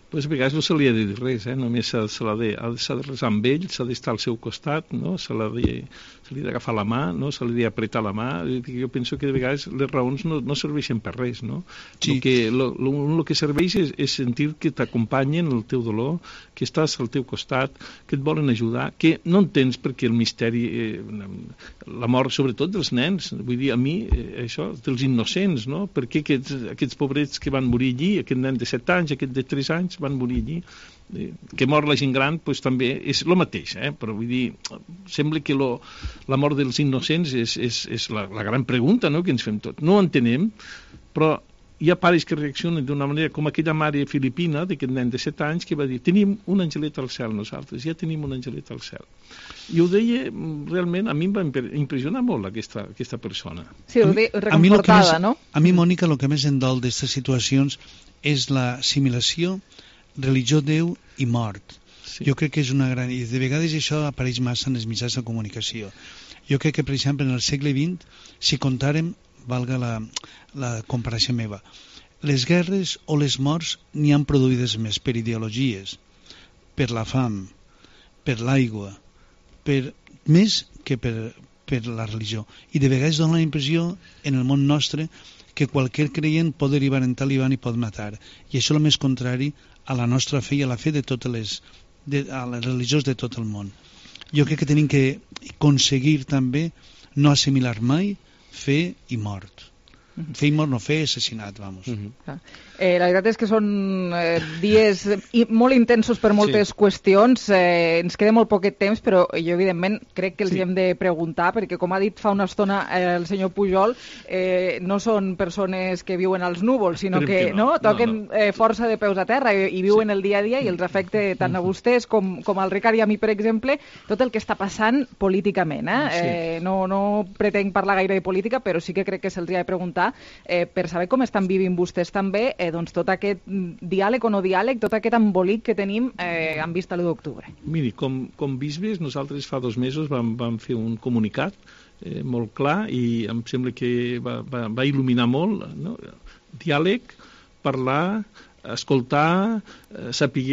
pues a vegades no se li ha de dir res, eh? Només s'ha de, de resar amb ell, s'ha d'estar al seu costat, no? Se l'ha d'agafar la mà, no? Se li ha d'apretar la mà. Jo penso que de vegades les raons no, no serveixen per res, no? Sí. El que, lo, lo, lo que serveix és, és sentir que t'acompanyen el teu dolor, que estàs al teu costat, que et volen ajudar, que no entens perquè el misteri, eh, la mort sobretot dels nens, vull dir, a mi, eh, això, dels innocents, no? Perquè aquests, aquests pobrets que van morir allí, aquest nen de set anys, aquest de tres anys, van morir allí, eh, que mor la gent gran, pues, també és el mateix, eh? Però vull dir, sembla que lo, la mort dels innocents és, és, és la, la gran pregunta, no?, que ens fem tot. No ho entenem, però hi ha pares que reaccionen d'una manera com aquella mare filipina d'aquest nen de set anys que va dir, tenim un angelet al cel nosaltres, ja tenim un angelet al cel. I ho deia, realment, a mi em va impressionar molt aquesta, aquesta persona. Sí, ho deia reconfortada, no? A mi, Mònica, el que més em dol d'aquestes situacions és l'assimilació religió-Déu i mort. Sí. Jo crec que és una gran... I de vegades això apareix massa en els mitjans de comunicació. Jo crec que, per exemple, en el segle vint, si contàrem, valga la, la comparació meva, les guerres o les morts n'hi han produïdes més per ideologies, per la fam, per l'aigua, per més que per, per la religió. I de vegades dona la impressió, en el món nostre, que qualsevol creient pot derivar en talibán i pot matar. I això és el més contrari a la nostra fe i a la fe de totes les, de, a les religions de tot el món. Jo crec que tenim que aconseguir també no assimilar mai fe i mort. Uh-huh. Fer i mort no fer assassinat, vamos. Uh-huh. Eh, la veritat és que són eh, dies molt intensos per moltes sí. qüestions. Eh, ens queda molt poquet temps, però jo, evidentment, crec que els sí. hem de preguntar, perquè, com ha dit fa una estona eh, el senyor Pujol, eh, no són persones que viuen als núvols, sinó Crec que, que no. No, toquen no, no. Eh, força de peus a terra i, i viuen sí. el dia a dia i els afecta tant a vostès com, com al Ricard i a mi, per exemple, tot el que està passant políticament. Eh? Sí. Eh, no, no pretenc parlar gaire de política, però sí que crec que se'ls ha de preguntar eh, per saber com estan vivint vostès també eh, doncs tot aquest diàleg o no diàleg, tot aquest embolic que tenim eh, en vista l'u d'octubre. Miri, com, com bisbes, nosaltres fa dos mesos vam, vam fer un comunicat eh, molt clar i em sembla que va, va, va il·luminar molt, no? Diàleg, parlar, escoltar, eh, saber,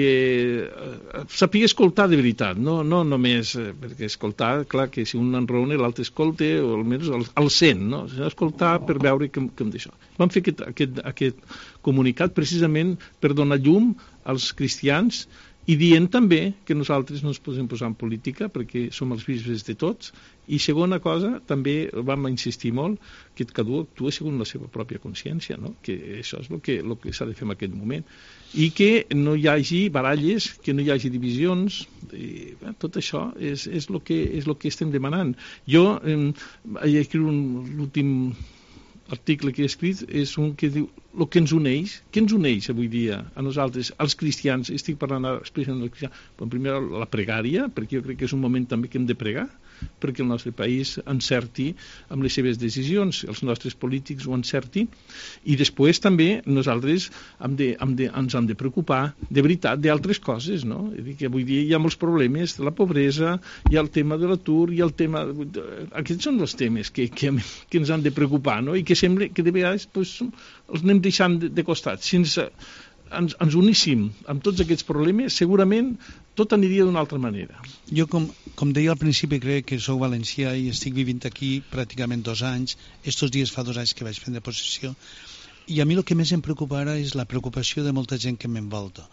eh, saber escoltar de veritat, no, no només, eh, perquè escoltar, clar, que si un enraona l'altre escolta, o almenys el, el sent, no? Escoltar per veure com, com d'això. Vam fer aquest, aquest, aquest comunicat precisament per donar llum als cristians i dient també que nosaltres no ens podem posar en política perquè som els bisbes de tots. I segona cosa, també vam insistir molt que cadascú actua segons la seva pròpia consciència, no? Que això és el que, el que s'ha de fer en aquest moment. I que no hi hagi baralles, que no hi hagi divisions, i, bé, tot això és, és, el que, és el que estem demanant. Jo eh, he escrit l'últim article que he escrit és un que diu el que ens uneix, què ens uneix avui dia a nosaltres, als cristians, estic parlant especialment dels cristians, però primer la pregària, perquè jo crec que és un moment també que hem de pregar, perquè el nostre país encerti amb les seves decisions, els nostres polítics ho encertin, i després també nosaltres hem de, hem de, ens hem de preocupar de veritat d'altres coses, no? És dir, que avui dia hi ha molts problemes, la pobresa, hi ha el tema de l'atur, hi ha el tema... Aquests són els temes que, que, que ens han de preocupar, no? I que sembla que de vegades pues, els anem deixant de, de costat. Si ens, ens, ens uníssim amb tots aquests problemes, segurament tot aniria d'una altra manera. Jo, com, com deia al principi, crec que soc valencià i estic vivint aquí pràcticament dos anys. Estos dies fa dos anys que vaig prendre possessió. I a mi el que més em preocupa ara és la preocupació de molta gent que m'envolta.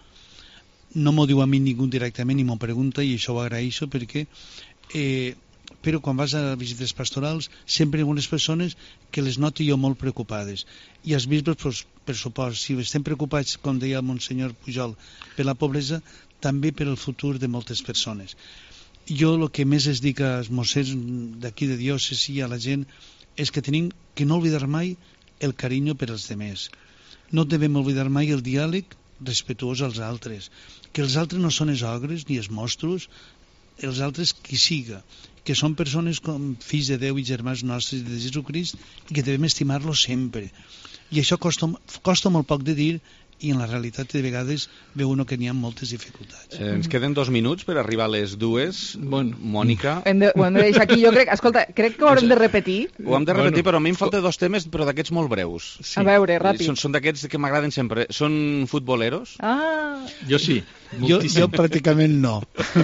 No m'ho diu a mi ningú directament ni m'ho pregunta i això ho agraeixo perquè... Eh, però quan vas a visites pastorals sempre hi ha unes persones que les noto jo molt preocupades i els bisbes, pues, per supost, si estem preocupats, com deia el Monsenyor Pujol, per la pobresa, també per el futur de moltes persones. Jo el que més es dic als mossers d'aquí de diòcesi i a la gent és que tenim que no oblidar mai el carinyo per als demés. No devem oblidar mai el diàleg respectuós als altres, que els altres no són els ogres ni els monstres, els altres qui siga, que són persones com fills de Déu i germans nostres de Jesucrist i que devem estimar-los sempre. I això costa, costa molt poc de dir i en la realitat de vegades veu uno que n'hi ha moltes dificultats. Eh, ens queden dos minuts per arribar a les dues. Bueno. Mònica. Hem de, ho hem de deixar aquí. Jo crec, escolta, crec que ho haurem de repetir. Ho hem de repetir, bueno, però a mi em falta dos temes, però d'aquests molt breus. Sí. A veure, ràpid. Són, són d'aquests que m'agraden sempre. Són futboleros? Ah. Jo sí. Jo, jo pràcticament no.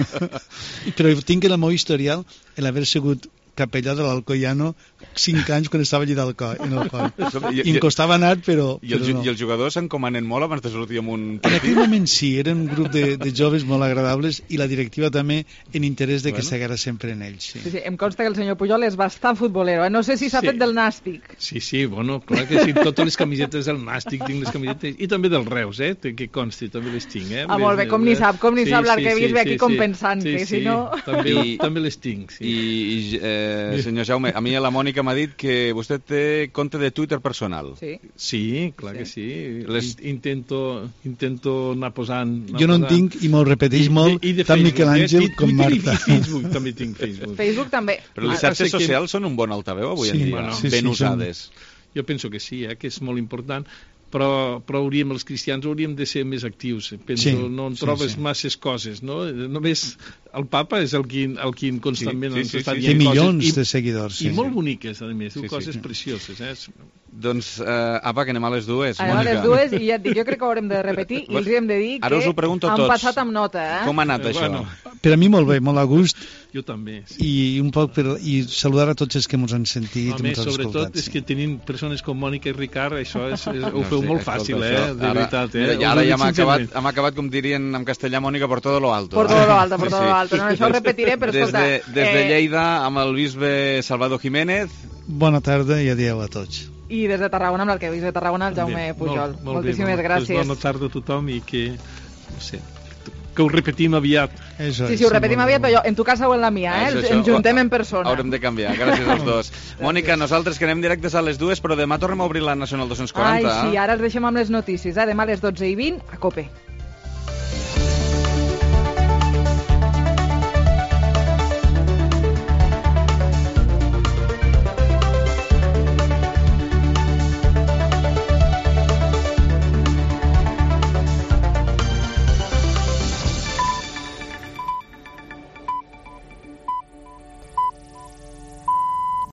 Però tinc en el meu historial l'haver sigut capellà de l'Alcoiano cinc anys quan estava allí d'Alcoi, en el coll. I, I em costava anar, però, I, el, però no. I els jugadors s'encomanen molt abans de sortir amb un partit? En aquell moment sí, eren un grup de, de joves molt agradables i la directiva també en interès de que bueno. s'agarra sempre en ells. Sí. Sí, sí, em consta que el senyor Pujol és bastant futbolero, eh? No sé si s'ha sí. fet del Nàstic. Sí, sí, bueno, clar que sí, totes les camisetes del Nàstic, tinc les camisetes, i també del Reus, eh, que consti, també les tinc, eh. Ah, molt bé, com ni sap, com ni sí, sap l'arquebisbe sí, sí, aquí sí, compensant, sí, que si sí, no... També, I, també les tinc, sí. I, i eh, senyor Jaume, a mi la Mònica m'ha dit que vostè té compte de Twitter personal. Sí, sí clar sí. que sí. Les... Intento, intento anar posant... Anar jo no en tinc i me'l repeteix molt, I, i tant Miquel Àngel com Marta. I Facebook, també tinc Facebook. Facebook també. Però les xarxes socials són un bon altaveu avui sí, en dia, bueno, sí, ben sí, usades. Són... Jo penso que sí, eh, que és molt important. Però, però hauríem, els cristians hauríem de ser més actius. Penso, sí, no en trobes sí, sí. masses coses, no? Només el papa és el qui, el qui constantment sí, sí, ens sí, està sí, dient sí. milions coses. I, de seguidors. I sí, molt sí. boniques, a més, sí, coses sí. precioses. Eh? Doncs, uh, apa, que anem a les dues, anem Mònica. Anem a les dues i ja et dic, jo crec que ho haurem de repetir i els hem de dir Ara que han tots. passat amb nota. Eh? Com ha anat eh, això? Bueno. Per a mi molt bé, molt a gust. Jo també. Sí. I un poc per, i saludar a tots els que ens han sentit. A més, sobretot, sí. és que tenint persones com Mònica i Ricard, això és, és, ho feu no sé, molt fàcil, eh? De ara, veritat, eh? Mira, ara ja hem acabat, hem acabat, com dirien en castellà, Mònica, por todo lo alto. Por todo lo alto, por todo lo alto. No, això ho repetiré, però escolta... Des de, des de Lleida, amb el bisbe Salvador Jiménez. Bona tarda i adéu a tots. I des de Tarragona, amb l'arquebisbe de Tarragona, el Jaume Pujol. Molt, molt Moltíssimes bé, gràcies. Bona tarda a tothom i que, no sé, que ho repetim aviat. Eso sí, sí, ho repetim aviat, però jo, en tu casa o en la mia, eh? Això, això, ens juntem en persona. Haurem de canviar, gràcies als dos. Mònica, nosaltres que anem directes a les dues, però demà tornem a obrir la Nacional dos-cents quaranta. Ai, sí, ara els deixem amb les notícies, eh? Demà a les dotze i vint, a COPE.